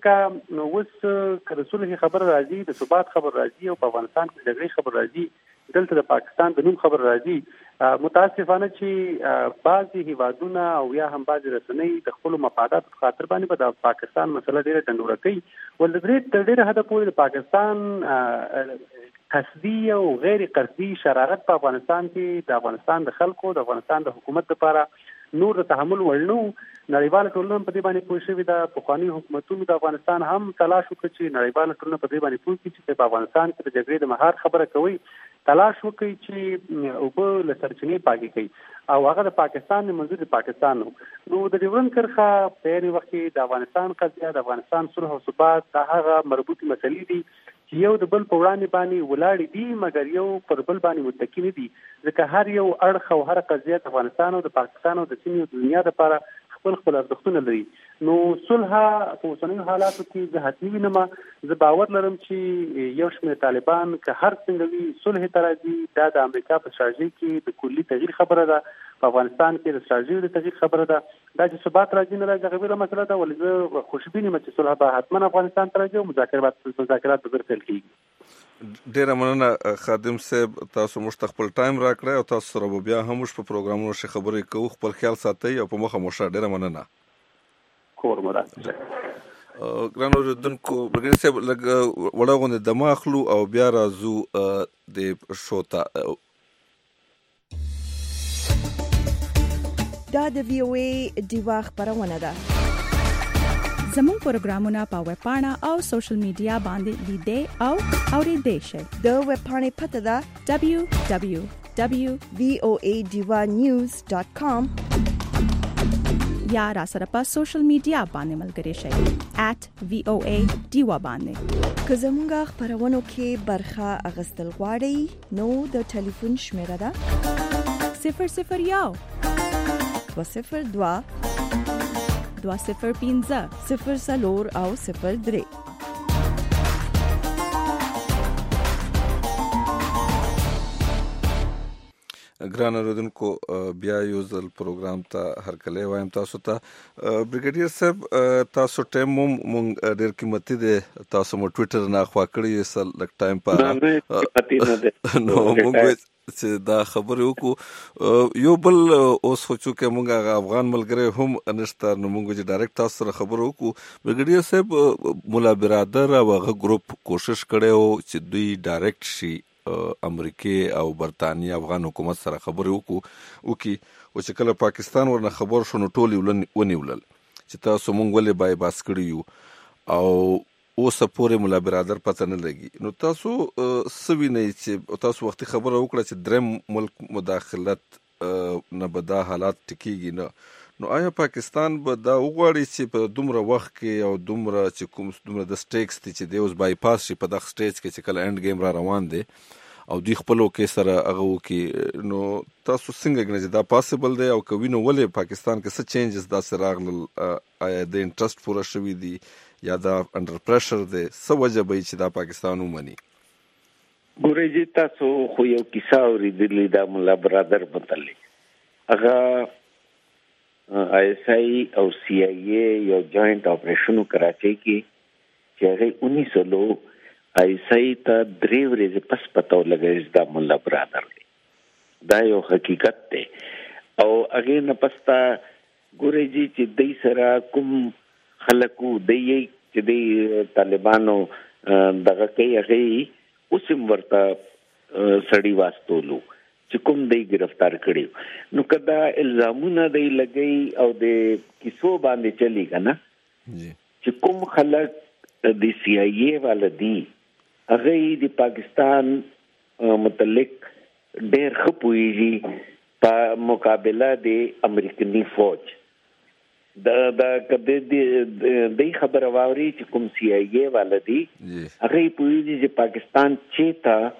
ځکه اوس که د صلح خبر راځي، د ثبات خبر راځي، او په افغانستان کې د جګړې خبر راځي، دلته د پاکستان د نوم خبر راځي، متاسفانه چې بعضي هیوادونه او یا هم بعضي رسنۍ د خپل مفادات په خاطر باندې په د پاکستان مسله ډیره ډنډوره کوي. ول د دې ډیره هدف پورې د پاکستان قصدي او غیر قصدي شرارت په افغانستان کې د افغانستان د خلکو د افغانستان د حکومت لپاره نور د تحمل وړنو. نړیواله ټولنه په دې باندې پوه شوې ده. پخواني حکومتونو د افغانستان هم تلاش وکړ چې نړیواله ټولنه په دې باندې پوه کړي چې په افغانستان کې د جګړې د مهار خبره کوي، تلاش وکړي چې اوبه له سرچینې پاکې کړي او هغه د پاکستان د منظور د پاکستان نو نو د ډیورنډ کرښه په یوه وخت کې د افغانستان قضیه د افغانستان صلح او ثبات د هغه مربوطې مسلې دي چې یو د بل په وړاندې باندې ولاړې دي مګر یو پر بل باندې متکی نه دي، ځکه هر یو اړخ او هر قضیه د افغانستان او د پاکستان او د سیمې او د دنیا لپاره خپل خپل ارزښتونه لري. نو صلح په اوسنیو حالاتو کې زه حتمي وینم، زه باور لرم چې یو شمېر طالبان که هر څنګه وي صلح ته راځي. دا د امریکا په ستراتیژي کې د کلي تغییر خبره ده، په افغانستان کې د ستراتیژي د تغییر خبره ده. دا چې ثبات راځي نه راځي هغه بله مسله ده، ولې زه خوشبین یم چې صلح به حتما افغانستان ته راځي او مذاکرات مذاکرات به پیل کېږي. ډیره مننه خادم صاحب، تاسو موږ ته خپل ټایم راکړی او تاسو سره به بیا هم موږ په پروګرامونو کې خبرې کوو. خپل خیال ساتئ او په مخه مو ښه. ډیره مننه. کور مراد ګران اوریدونکو، برګین صاحب لږ وړه غوندې دمه اخلو او بیا راځو د شو ته. دا د وی او ای ډیوا خبرونه ده. زموږ پروګرامونه په ویب پاڼه او سوشل میډیا باندې لیدئ او اوریدئ شئ. د ویب پاڼې پته ده دبلیو دبلیو دبلیو ډاٹ وی او ای ډیوا نیوز ډاٹ کام یا را سره په سوشل میډیا باندې ملګری شئ ایٹ وی او ای ډیوا باندې. که زموږ خبرونو کې برخه اخیستل غواړئ نو د ټلیفون شمیره ده صفر صفر یو دوه صفر دوه دوه صفر پنځه صفر څلور او صفر درې. ګران اوریدونکو، بیا یو ځل پروګرام ته هرکلی وایم تاسو ته. بریګیډیر صاحب، تاسو ټایم مو مونږ ډېر قیمتي دی، تاسو مو ټویټر نه اخوا کړی سل لږ ټایم په نو مونږ چې دا خبرې وکړو. یو بل اوس خو چونکې مونږ هغه افغان ملګری هم نشته نو مونږ چې ډایرکټ تاسو سره خبرې وکړو. بریګیډیر صاحب، مولا برادر او هغه ګروپ کوشش کړی و چې دوی ډایرکټ شي امریکای او برطانیه افغان حکومت سره خبرې وکړو وکي او چې کله پاکستان ورنه خبر شو نو ټول ونیولل چې تاسو مونږ ولې بای باس کړی یو او اوس پورې مولا برادر پته نه لګي. نو تاسو سوینئ چې تاسو وختي خبره وکړه چې دریم ملک مداخلت نه به دا حالات ټکیږي نه، نو آیا پاکستان به دا وغواړي چې په دومره وخت کې او دومره چې کوم دومره د سټیکس دي چې دی اوس بای پاس شي په دغه سټیج کې چې کله انډ گیم را روان دی او دوی خپلو کې سره هغه وکړي، نو تاسو څنګه ګڼئ چې دا پاسبل دی او که وي نو ولې پاکستان کې څه چینجز داسې راغلل؟ آیا د انټرسټ پوره شوي دي یا دا انډر پریشر دی؟ څه وجه به چې دا پاکستان ومني؟ ګورئ جی، تاسو خو یو کیسه اورېدلې دا مولا برادر متعلق. هغه آئی ایس آئی او سی آئی اے یو جوائنٹ آپریشنو کراچۍ کې چې هغه انیس سو لو آئی ایس آئی ته درې ورځې پس پته ولګی چې دا مولا برادر دی. دا یو حقیقت دی او هغې نه پس ته ګورئ جي چې دوی سره کوم خلک وو دی چې دی طالبانو دغه کوي هغې اوس هم ورته سړي واستولو چې کوم دی گرفتار کړي. نو که دا الزامونه دی لګئی او د کیسو باندې چلی که نه چې کوم خلک د سی آئی اے والا دی هغه د پاکستان متعلق ډېر ښه پوهېږي په مقابله د امریکني فوج. د دې خبره واوري چې کوم سی آئی اے والا دی هغه پوهېږي چې پاکستان چېرته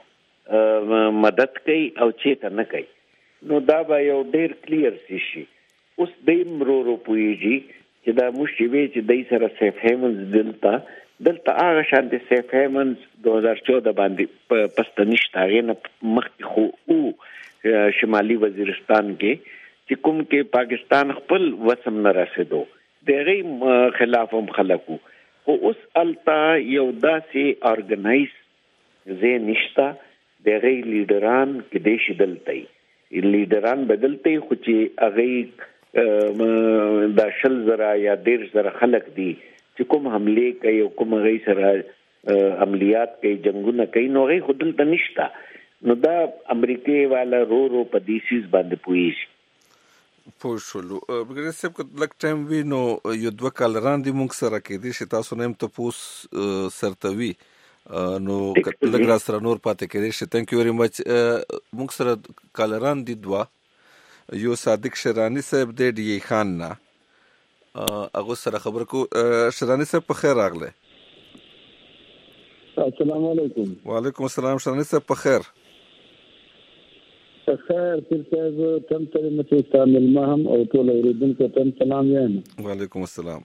مدد کوي او چېرته نه کوي. نو دا به یو ډېر کلیر شي. اوس دی مرو رو پوهېږي چې دا موږ چې وی چې دی سره سیف هیمنز دلته دلته هغه شانتې سیف هیمنز دو هزار چودہ باندې پسته نشته، هغې نه مخکې خو او شمالي وزیرستان کې چې کوم کې پاکستان خپل وسم نه رسېدو د هغې خلاف هم خلک وو. خو اوس هلته یو داسې ارګنایز ځای نشته د غي لیډران کې د شدلتي لیډران بدلتي خو چې هغه د شل زرا یا ډیر زرا خلک دي چې کوم حمله کوي او کوم غي سره عملیات کوي جنگونه کوي نو غي خودل ته نشتا نو دا امریکای والا رو رو په دیسیز باندې پويش پوه شولو بګر سب لک ټایم وی نو یو دوه کال راندې موږ سره کې دي چې تاسو نیم ته پوس سرتوي نو لګ را سره نور پاتې کېدې شي ثانک یو ویری مچ موږ سره کال راندې دوا یو صادق شرانی صاحب د ډی خان نا اغه سره خبر کو شرانی صاحب په خیر راغله السلام علیکم وعلیکم السلام شرانی صاحب په خیر خیر پیر صاحب تم ته مته تعامل مهم او ټول اوریدونکو ته سلام یم وعلیکم السلام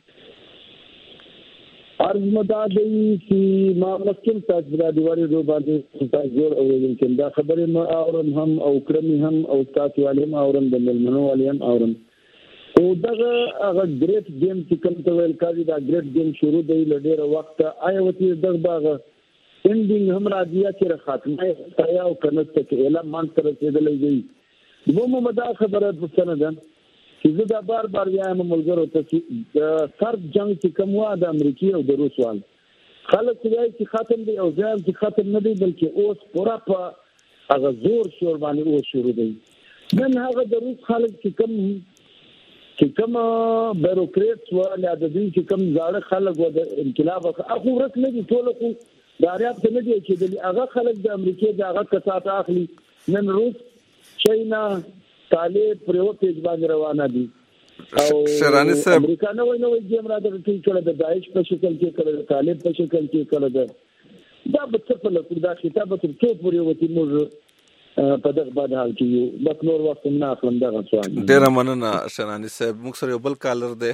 عرض مدا دی چې ما مخکې تاسو د دیوالي رو باندې تاسو جوړ اوریدونکو دا خبره ما اورم هم او کرمی هم او تاسو علیم اورم د ملمنو علیم اورم او دغه هغه ګریټ گیم چې کوم ته ویل کاږي دا ګریټ گیم شروع دی لډیر وخت آیا وتی دغه دغه انډینګ هم راځي چې خاتمه یا او کنه ته اعلان مان تر رسیدلې دی نو مو مدا خبره په سند چې دا بار بار وایم ملګرو ته چې د سرد جنگ چې کوم وا د امریکای او د روس وال خلک چې ختم دی او ځان چې ختم نه دی بلکې اوس پورا په هغه زور شور باندې او شروع دی نن هغه د روس خلک چې کوم چې کوم بیروکریټس ولا د دې چې کوم زاړه خلک و د انقلاب اخو ورک نه دي ټول خو داریاب ته نه دی چې د هغه خلک د امریکای د هغه کسات اخلي نن روس چاینا طالب پرو پیج باندې روانه دي او شرانی صاحب امریکا نو نو جیم را د ټی کړه د داعش په شکل کې کړه د طالب په شکل کې کړه دا دا به څه په لکه دا خطابه تر څو پورې وتی موږ په دغه باندې حال کې یو بس نور وخت نه اخلم دغه سوال ډیر مننه شرانی صاحب موږ سره یو بل کالر دی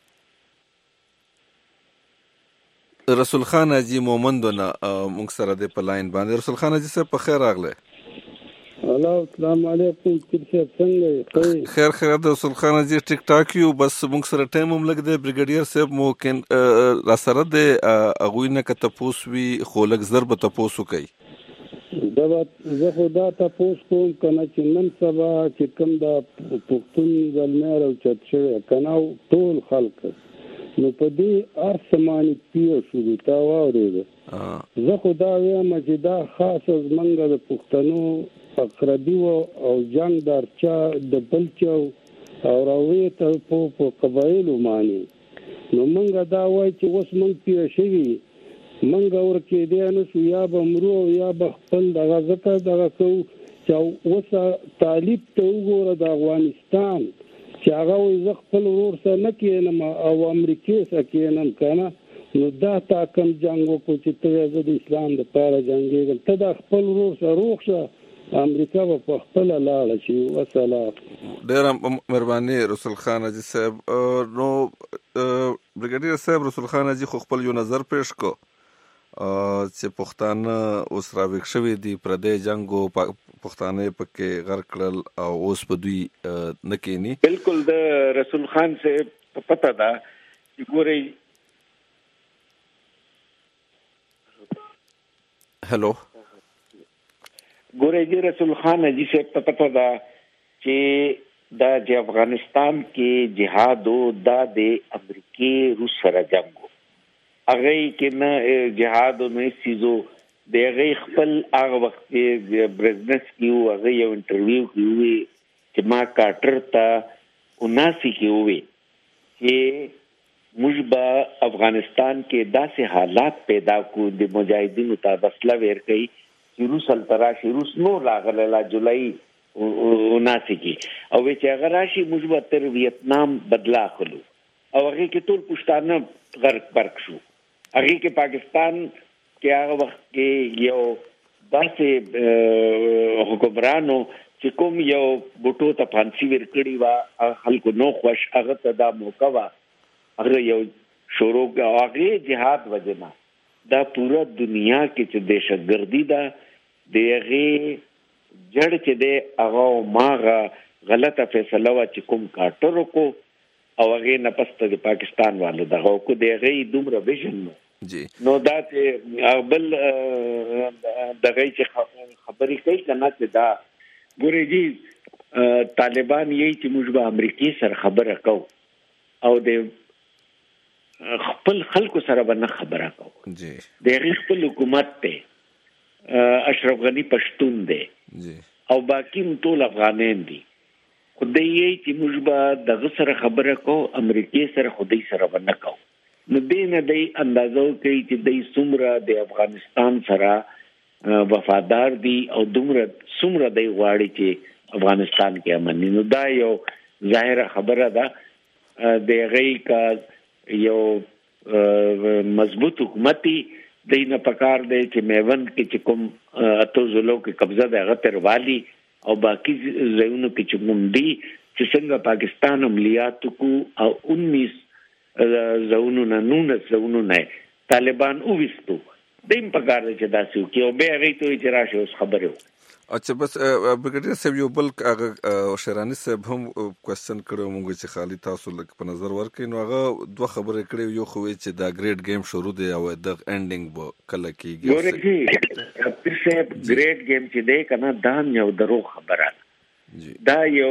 رسول خان اجي مومندونه موږ سره د پلاین باندې رسول خان اجي صاحب په خیر راغله هلو السلام علیکم کیسه څنګه خیر خیر د رسول خان اجي ټیک ټاک یو بس موږ سره ټایم هم لګ دی بریګیډیر صاحب مو کین را سره د اغوینه ک تاسو وی خولک ضرب تاسو کوي دا زه خو دا تاسو کوم کنه چې نن سبا چې کوم دا پښتون زلمیر او چت شوی کنه ټول خلک نو په دې ارسمانی پیو شو تا واورېده زه خو دا وایم چې دا خاص زمونږ د پښتنو فقردي او جنگ درچا د بلچو او راوي ته په قبایلو معنی نو مونږ دا وای چې اوس مونږ پیو شوي مونږ ورکې دی نو شو یا به مرو یا به خپل دغه ځکه دغه کو چې اوس طالب ته وګوره د افغانستان چې هغه وي خپل ورور سره نه کېنم او امریکای سره کېنم کنه نو دا تا کوم جنگ وکړو چې ته د اسلام د پاره جنگېږم ته د خپل ورور سره روغ شه امریکا په خپل لاړه شي وسلام ډېر مهرباني رسول خان اجي صاحب نو بریګیډیر صاحب رسول خان اجي خو خپل یو نظر پیش کو چې پښتانه اوس راوښ شوی دی پردې جنگو پښتانه پکې غر کړل او اوس په دوی نه کېنی بالکل د رسول خان سے پته ده چې ګوري هلو ګوري د رسول خان اجي سے پته ده چې دا د افغانستان کې جهاد او د امریکای روس سره جنگ هغه کې نه جهاد او نه سيزو دغه خپل هغه وخت کې برزنس کیو هغه یو انټرویو کیوي چې ما کارټر ته اناسی کیوي چې موږ به افغانستان کې داسې حالات پیدا کو د مجاهدینو ته بسله ورکړي چې روس التراشي روس نو لاغله لا جولای اناسی کی او چې هغه راشي موږ به تر ویتنام بدلا خلو او هغه کې ټول پښتانه غرق برق شو هغه کې پاکستان کې هغه وخت کې یو داسې حکمرانو چې کوم یو بوټو ته فانسی ورکړي وا خلکو نو خوش هغه ته دا موقع وا هغه یو شروع هغه جهاد وجنا دا پورا دنیا کې چې دهشتګردي دا دغه جړ چې د هغه ماغه غلطه فیصله وا چې کوم کارټر کو او هغه نه پسته د پاکستان والو دغه کو دغه دومره ویژن جی نو دا چې بل دغه چې خبرې کوي کنه چې دا ګورې جی طالبان یې چې موږ به امریکای سره خبره کوو او د خپل خلکو سره به خبره کوو جی د خپل حکومت ته اشرف غنی پښتون دی جی او باقی ټول افغانان دي خدای یې چې موږ به دغه سره خبره کوو امریکای سره خدای سره به نه کوو نو دې نه دی اندازو کوي چې د څومره د افغانستان سره وفادار دي او دومره څومره دی غواړي چې افغانستان کې امن نو دا یو ظاهره خبره ده د غي کا یو مضبوط حکومتي دینه پکار دی چې میوند کې چې کوم اتو زلو کې قبضه ده غتر والی او باقی ځایونو کې چې کوم دي چې څنګه پاکستان عملیات کو او انیس زونو نه نون زونو نه طالبان او وستو دیم پکار دی چې داسې وکي او به هغه ته چې راشه اوس خبرو اچھا بس برګډیر صاحب یو بل هغه شیرانی صاحب هم کوېسچن کړو موږ چې خالی تاسو لکه په نظر ورکړئ نو هغه دوه خبرې کړې یو خو چې دا ګریډ گیم شروع دی او د انډینګ به کله کېږي ګورې پیر صاحب ګریډ گیم چې دی کنه دا یو درو خبره دا یو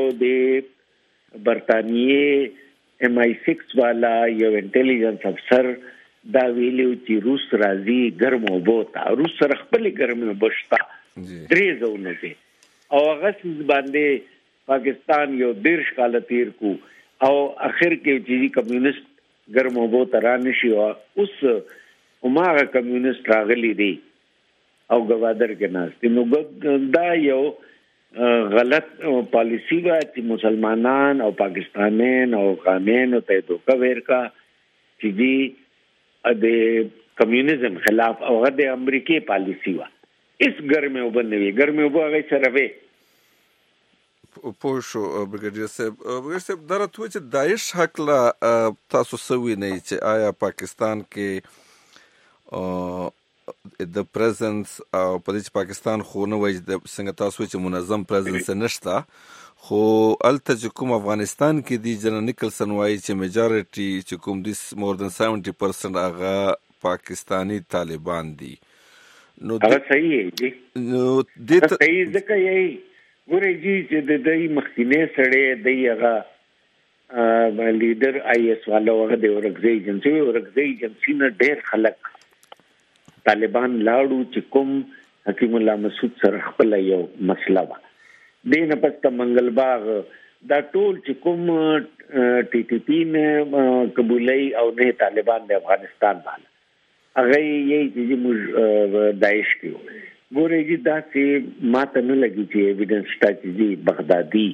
د برتانیې ایم آئی سکس والا یو انټیلیجنس افسر دا ویلو چې روس راځي ګرمو بوتا روس سره خپل ګرمو بشتا درې زونه دي او هغه باندې پاکستان یو دیرش کال تیر کو او اخر کې چې کمیونست ګرمو بوتا را نشي او اوس عمره کمیونست راغلي دي او گوادر کې ناست نو دا یو غلط پالیسی وا چې مسلمانان او پاکستانین او افغانین ته دوکا ورکا چې دی د کمیونزم خلاف او د امریکای پالیسی وا اس ګرمه وبنوي ګرمه وبغه سره وي پوښو برګډیر صاحب برګډیر صاحب درته چې داعش حق لا تاسو سوي نه چې آیا پاکستان کې د پریزنس او په دې چې پاکستان خو نه وایي د څنګه تاسو چې منظم پریزنس نشته خو الته چې کوم افغانستان کې دی جنرال نیکلسن وایي چې میجارټي چې کوم دیس مور دن سیونټي پرسنټ هغه پاکستانی طالبان دي نو هغه صحیح دی نو دې ته صحیح ځکه یې ګورې جی چې د دې مخکینه سره دی هغه لیډر آی اس والا هغه د ورګزي ایجنسی ورګزي ایجنسی نه ډېر خلک طالبان لاړو چې کوم حکیم الله مسعود سره خپل یو مسله و دین پسته منګل باغ دا ټول چې کوم ټي ټي پی نه قبولای او نه طالبان د افغانستان باندې هغه یې چې موږ داعش کیو ګورې چې دا چې ماته نه لګي چې ایویډنس شته چې بغدادي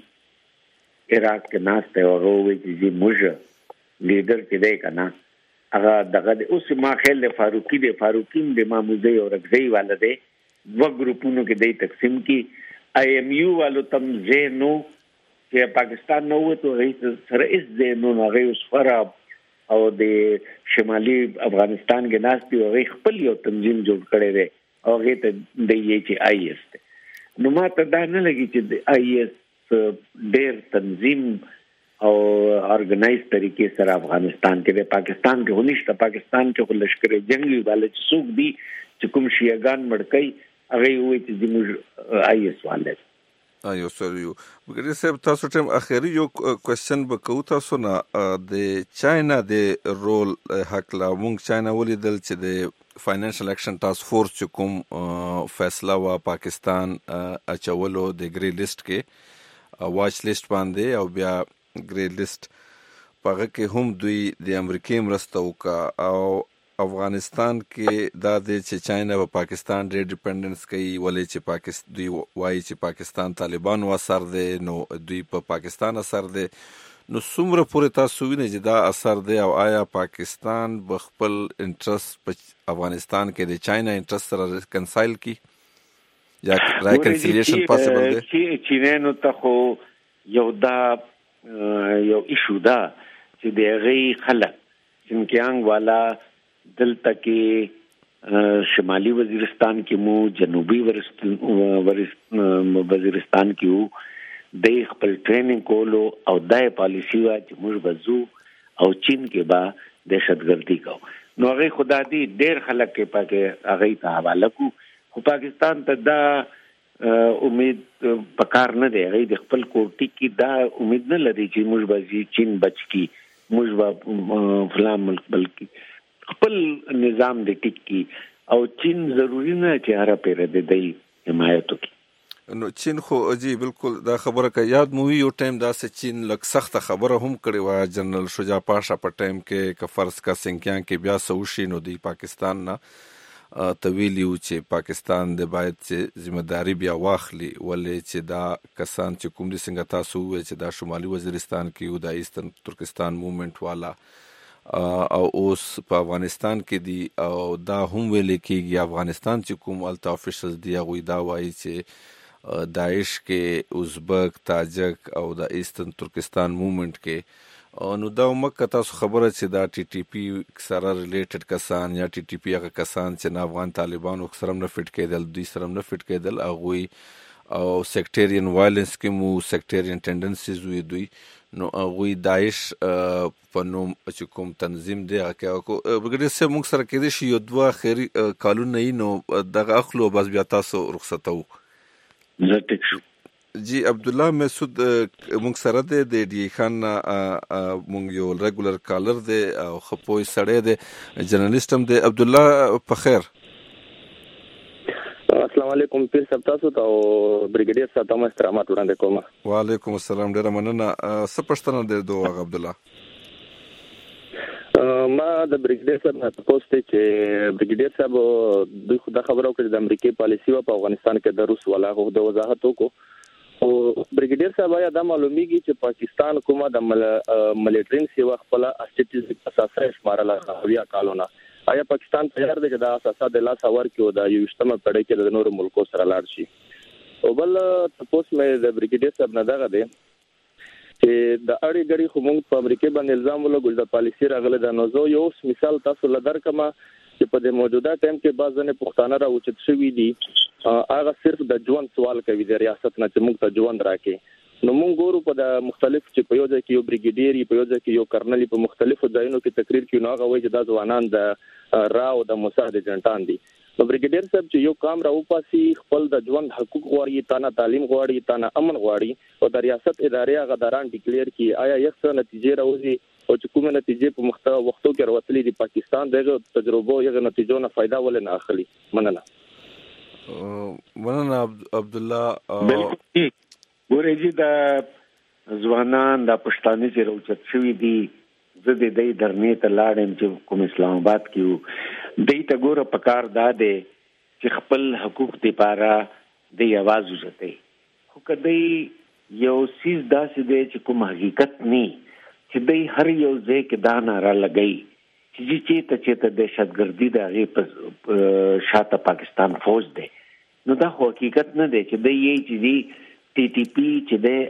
عراق کې ناشته او هغه چې موږ لیډر کې دی کنه هغه دغه اوس ما خیال فاروقی دی فاروقیم د ماموزي او رغزي والده و ګروپونو کې دی تقسیم کی آی ایم یو والو تم زینو چې پاکستان نو وته هیڅ سره اس زینو هغه اوس فرا او د شمالي افغانستان کې ناشتي او خپل یو تنظیم جوړ کړي دی او هغه ته د یې چې آی اس نو ما ته دا نه لګي چې د آی اس ډېر تنظیم او ارګنایز طریقې سره افغانستان کې د پاکستان کې هنيشته پاکستان کې لشکره جنگي والے چې څوک دي چې کوم شیعاګان مړکای هغه وایي چې موږ آی اس والے ایو سوري وګورئ صاحب تاسو ټیم اخیری یو کوېسچن وکړو تاسو نه د چاینا د رول حق لا مونږ چاینا ولیدل چې د فاینانشل اکشن ټاسک فورس چې کوم فیصله وا پاکستان اچولو د ګری لیست کې واچ لیست باندې او بیا ګری لیست پاغه کې هم دوی د امریکای مرسته وکړه او افغانستان کې دا د چې چاینا په پاکستان ډېر ډیپندنس کوي ولې چې پاکستان دوی وایي چې پاکستان طالبان اثر دی نو دوی په پاکستان اثر دی نو څومره پورې تاسو وینئ چې دا اثر دی او آیا پاکستان به خپل انټرست په افغانستان کې د چاینا انټرست سره ریکنسایل کی یا ریکنسیلیشن پاسبل دی چې چینانو ته خو یو دا یو ایشو دا چې د غي خلک سنکیانګ والا دلته کې شمالي وزیرستان کې مو جنوبي وزیرستان کې وو د خپل ټریننګ کولو او دای پالیسی وا چې موږ بزو او چین کې با دهشتګردي کو نو هغه خدا دې ډېر خلک کې پکې هغه ته حواله کو. خو پاکستان ته دا امید پکار نه دی. هغه د خپل کوټی کې دا امید نه لري چې موږ به چین بچ کی، موږ به فلان ملک بلکې خپل نظام د ټیک کی. او چین ضروری نه چې هر پیره د دې حمایت وکړي. نو چین خو اجي بالکل دا خبره کا یاد مو یو ټایم دا سه چین لک سخت خبره هم کړې و جنرال شجاع پاشا په ټایم کې ک فرض کا سنکیان کې بیا سوشي نو دی پاکستان نه تویلیو چې پاکستان د باید چې ځمېداري بیا واخلي، ولې چې دا کسان چې کوم دي څنګه تاسو وایي چې دا شمالي وزیرستان کې یو د ایسترن ترکستان موومېنټ والا او اوس په افغانستان کې دي او دا هم ویل کېږي افغانستان چې کوم التا افیشلز دی هغوی دا وایي چې داعش کې ازبک، تاجک او د ایسترن ترکستان موومېنټ کې نو دا مکه تاسو خبره چې دا ټي ټي پی سره ریلیټډ کسان یا ټي ټي پی هغه کسان چې نه افغان طالبانو سره نه فټ کېدل، دوی سره نه فټ کېدل، هغوی او سیکټریان وایلنس کې مو سیکټریان ټینډنسیز وي دوی، نو هغوی داعش په نوم چې کوم تنظیم دی هغه بګړې سه موږ سره کېدای شي یو دوه خیري کالونه یې نو دغه اخلو بس بیا تاسو رخصتو. زه ټیک شو. جی عبدالله مسعود موږ سره دی د ډي خان موږ یو ریګولر کالر دی او خپوی سړی دی، جرنالست هم دی. عبدالله په خیر. السلام علیکم پیر صاحب، تاسو ته او بریګیډیر صاحب ته احترامات وړاندې کوم. وعلیکم السلام، ډیره مننه. څه پښتنه دی دوه عبدالله؟ ما د بریګیډیر صاحب نه تاسو ته چې بریګیډیر صاحب دوی خو دا خبرو کړې د امریکای پالیسی په افغانستان کې د روس والا غو د وضاحت وکړو. او بریګیډیر صاحب یا دا معلومیږي چې پاکستان کومه د ملټرین سیوا خپل اسټیټیک اساسه شمارله بیا کالونه. آیا پاکستان تیار دی چې دا اساسات د لاس اور کې د یوشتمه پړۍ کې د نورو ملکو سره لاړ شي؟ او بل تاسو مې د بریګیډیر صاحب نه دغه دی چې د اړې غړي خو موږ په امریکا باندې الزام ولګول د پالیسی راغله د نوزو یو مثال تاسو لدر کما چې په د موجوده ټایم کې بعضنه پښتانه راوچت شوی دي، هغه صرف د ژوند سوال کوي د ریاست نه چې موږ ته ژوند راکې. نو موږ ګورو په د مختلف چې په یو ځای کې یو بریګیډیر، په یو ځای کې یو کرنل، په مختلفو ځایونو کې تقریر کوي، نو هغه وایي چې دا ځوانان د را او د موساد جنټان دي. نو بریګیډیر صاحب چې یو کام را وپاسي خپل د ژوند حقوق غواړي، تانه تعلیم غواړي، تانه امن غواړي او د ریاست ادارې هغه داران ډیکلیئر کی، آیا یو څه نتیجې راوځي او چې کومه نتیجې په مختلفو وختو کې راوتلې دي پاکستان دغه تجربه یو نتیجو نه فائدہ ولې نه اخلي؟ مننه. مننه عبدالله. بالکل ګورې جی دا ځوانان د پښتانه چې راوچت شوي دي، زه د دې درنې ته لاړم چې کوم اسلام آباد کې وو، دې ته ګوره پکار دا دی چې خپل حقوق لپاره د आवाज وځي. خو کدی یو سیز داسې دی چې کوم حقیقت نه چې دې هر یو ځای کې دا ناره لګي چې چې ته چې ته دهشتګردي د هغې په شاته پاکستان فوج دی، نو دا خو حقیقت نه دی چې دې یې چې دی ټي ټي پی چې دی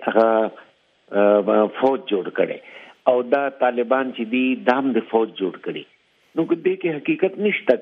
هغه فوج جوړ کړي او دا طالبان چې دی دام د فوج جوړ کړي. نو دې کې حقیقت نشته.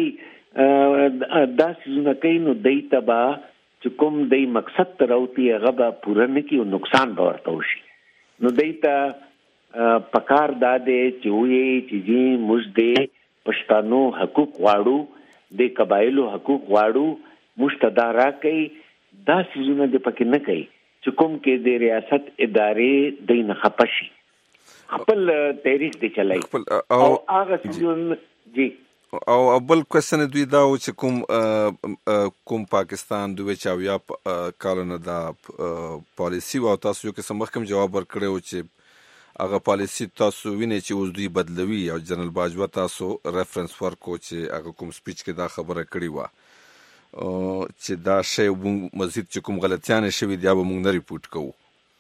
کدی دا سيزونه کوي نو دای تبا چې کوم دای مقصد ته راوتی هغه به پوره نه کیو، نقصان به ورته وشي. نو دای ته پکار دا دی چې وې چې جی موږ دې پښتنو حقوق غواړو، د قبایلو حقوق غواړو، مشتدارا کوي، دا سيزونه د پکې نه کوي چې کوم کې د ریاست ادارې د نه خپشي خپل تاریخ دی چلای او هغه سيزونه جی. او اول کوېسچن دوی دا و چې کوم کوم پاکستان دوی چاویا کارونه دا پالیسی او تاسو یو قسم محکم جواب ورکړو چې هغه پالیسی تاسو وینئ چې اوس دوی بدلوي، او جنرال باجوه تاسو ریفرنس ورکو چې هغه کوم سپیچ کې دا خبره کړې وه چې دا شی مزید چې کوم غلطیانې شوي دي به موږ نه ریپورټ کوو.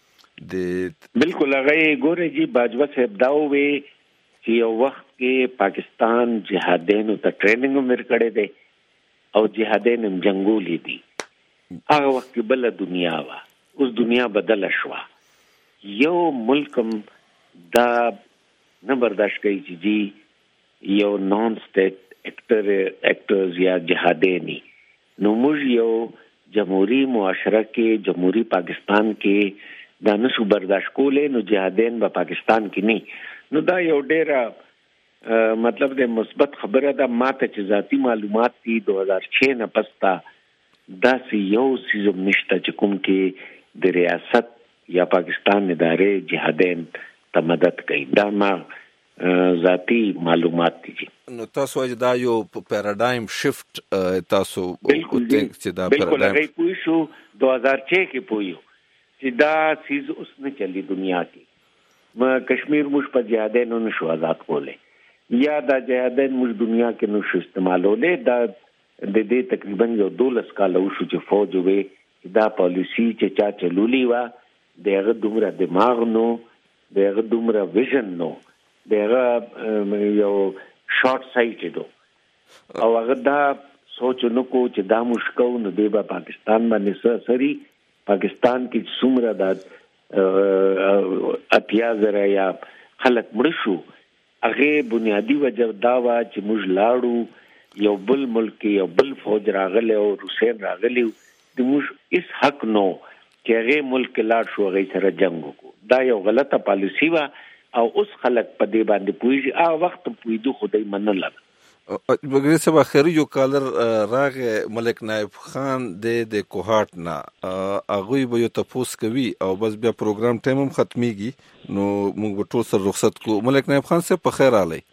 بالکل هغه ګورې جی باجوه صاحب دا ووی چې یو وخت کې پاکستان جهادینو ته ټریننګ هم ورکړی دی او جهادین هم جنګولي دي. هغه وخت کې بله دنیا وه، اوس دنیا بدله شوه. یو ملک هم دا نه برداشت کوي چې جی یو نان سټیټ اکټر اکټرز یا جهادینی. نو موږ یو جمهوری معاشره کې، جمهوری پاکستان کې دا نشو برداشت کولی، نو جهادین به پاکستان کې نه. نو دا یو ډیره مطلب د مثبت خبره ده. ماته چې ذاتی معلومات دي دوه هزار چھ نه پستا داسې یو سیزم نشته چې کوم کې د ریاست یا پاکستان ادارې جهادین ته مدد کوي. دا ما ذاتی معلومات دي. نو تاسو وايي دا یو پیراډایم شفت تاسو بالکل چې دا بالکل هغه پوه شو دوه هزار چھ کې پوه چې دا سیز اوس نه چلی دنیا کې. ما کشمیر موږ په جهادینو نشو آزاد کولای یا دا جهادین موږ دنیا کې نشو استعمالولې. دا د دې تقریبا یو دولس کال وشو چې فوج وې دا پالیسی چې چا چلولي وا دغه دومره دماغ نو دغه دومره ویژن نو دغه یو شارټ سایټډ او هغه دا سوچ نو کو چې دا مشکو نو دی په پاکستان باندې سری پاکستان کې څومره د اتیا زره یا خلک مړ شو. هغه بنیادی وجه دا وا چې موږ لاړو یو بل ملک یو بل فوج راغلی او روسین راغلی د موږ اس حق نو چې هغه ملک لاړ شو هغه سره جنگ وکړو. دا یو غلطه پالیسی وا او اوس خلک په دې باندې پوهیږي. هغه وخت پوهیدو خدای منل. بګری سبا خیر یو کالر راغه ملک نائب خان د د کوهات نه هغه به یو تاسو کوي او بس بیا پروګرام ټایم هم ختميږي نو موږ به ټول سره رخصت کو. ملک نائب خان سے په خیر علي.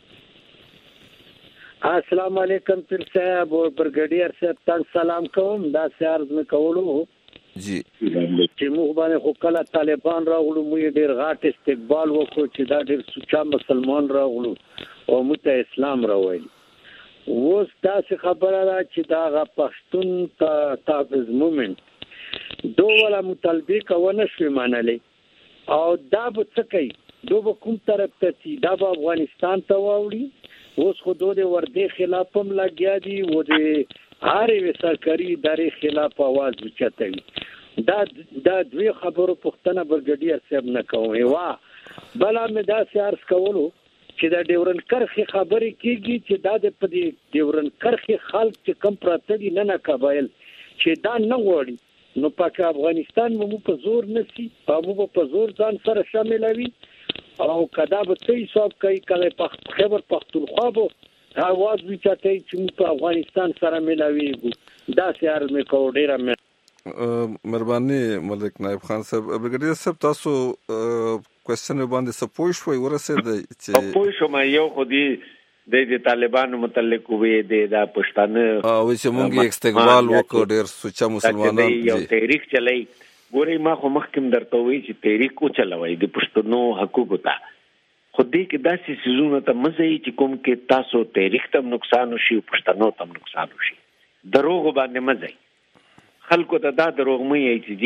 السلام علیکم پیر صاحب او برګډیر صاحب تاسو سلام کوم. دا سیارز مې کولو جی چې موږ باندې خو کله طالبان راغلو موږ ډیر غاټ استقبال وکړو چې دا ډیر سوچا مسلمان راغلو او موږ ته اسلام راوړل. اوس تاسو خبره ده چې دا غ پښتون تابعیض موومنت دوه مطالبه کوونه شوي منلې او دا به څه کوي دوه کوم طرف ته چې دا به افغانستان ته واوړي. اوس خو دوی ورده خلاف هم لګیا دي او د هرې سرکاري ادارې خلاف आवाज وچتوي. دا دا دوی خبرو پښتنه برګډیر صاحب نه کوي. وا بلا مې دا سیارس کولو چې دا ډیورن کرخي خبرې کیږي چې دا د پدې ډیورن کرخي خلک چې کم پراته دي نه نه قبایل چې دا نه غوړي نو پاک افغانستان مو په زور نسی او مو په زور ځان سره شاملوي او کدا به څه حساب کوي کله په خبر پختونخوا به आवाज وچاتای چې په افغانستان سره ملاويږي. دا سیار مې کو ډیره مې مهرباني ملک نائب خان صاحب. برګډیر صاحب تاسو کوېسچن باندې سپوږ شوي ورسېد چې سپوږ شوم یو خو دی د طالبانو متعلق وې د پښتانه او چې موږ استقبال وکړ ډیر سوچا مسلمانان یو تحریک چلای. ګورې ما خو مخکم درته وی چې تحریک او چلوي د پښتنو حقوقو ته خو دې کې داسې سيزونه ته مزه چې کوم کې تاسو تحریک ته نقصان وشي پښتنو ته نقصان وشي. دروغ باندې مزه خلکو ته دا دروغ مې چې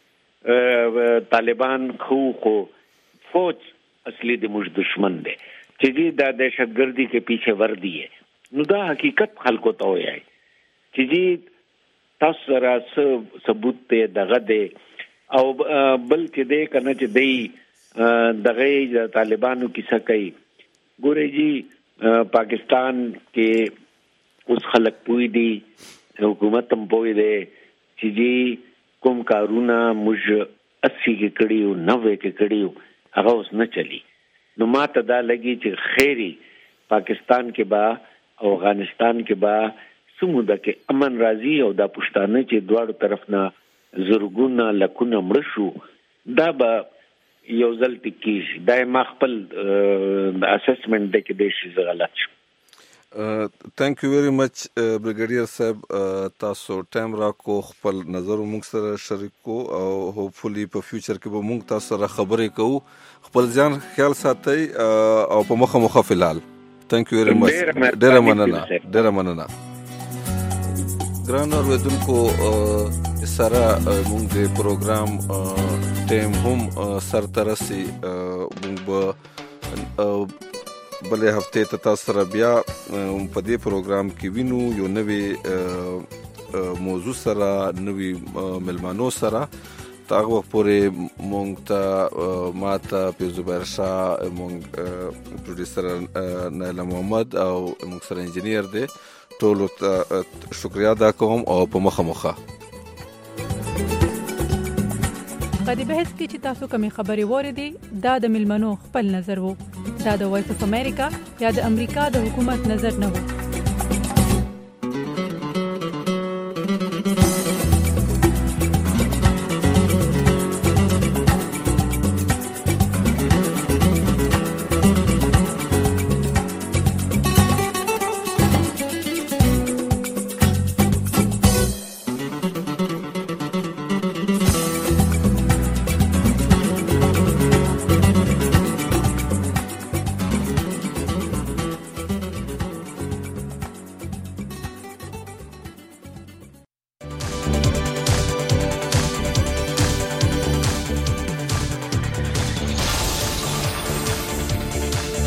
دي طالبان خو خو فوج اصلي د موږ دشمن دي چې دي د دهشتګردي کې پیچھے ور دي. نو دا حقیقت خلکو ته وایي چې دي تاسو را ثبوت ته دغه دی او بل چې دی کنه چې دی دغه طالبانو کیسه کوي. ګورې جی پاکستان کې اوس خلک پوي دي حکومت هم پوي دي چې جی کوم کارونه موږ اسی کې کړیو نوې کې کړیو هغه اوس نه چلی. نو ماته دا لګي چې خیری پاکستان کې با افغانستان کې با سموده کې امن راځي او دا پښتانه چې دواړو طرف نه زرګونه لکونه مړ شو دا به یو ځل تکیږي. دا ما خپل اسسمنت دی کې د شي غلط شو. تھینک یو ویری مچ برګډیر صاحب. تاسو ټایم راکو خپل نظر موږ سره شریک کو او هوپفلی په فیوچر کې به موږ تاسو سره خبرې کوو. خپل ځان خیال ساتئ او په مخه مخه فلال. تھینک یو ویری مچ. ډیره مننه ډیره مننه. ګران اوریدونکو سره موږ د پروګرام ټایم هم سر ترسي موږ به بلې هفته ته تاسو سره بیا په دې پروګرام کې وینو یو نوې موضوع سره نوې ملمانو سره. تاغه وخت پورې مونږ ته ماته په زبیر شاه مونږ پروډوسر نایله محمد او مونږ سره انجینیر دی ټول ته شکریا ادا کوم او په مخه مخه په دې بحث کې چې تاسو کومې خبرې واورېدې دا د ملمنو خپل نظر وو. دا د وایس اف امریکا یا د امریکا د حکومت نظر نه وو.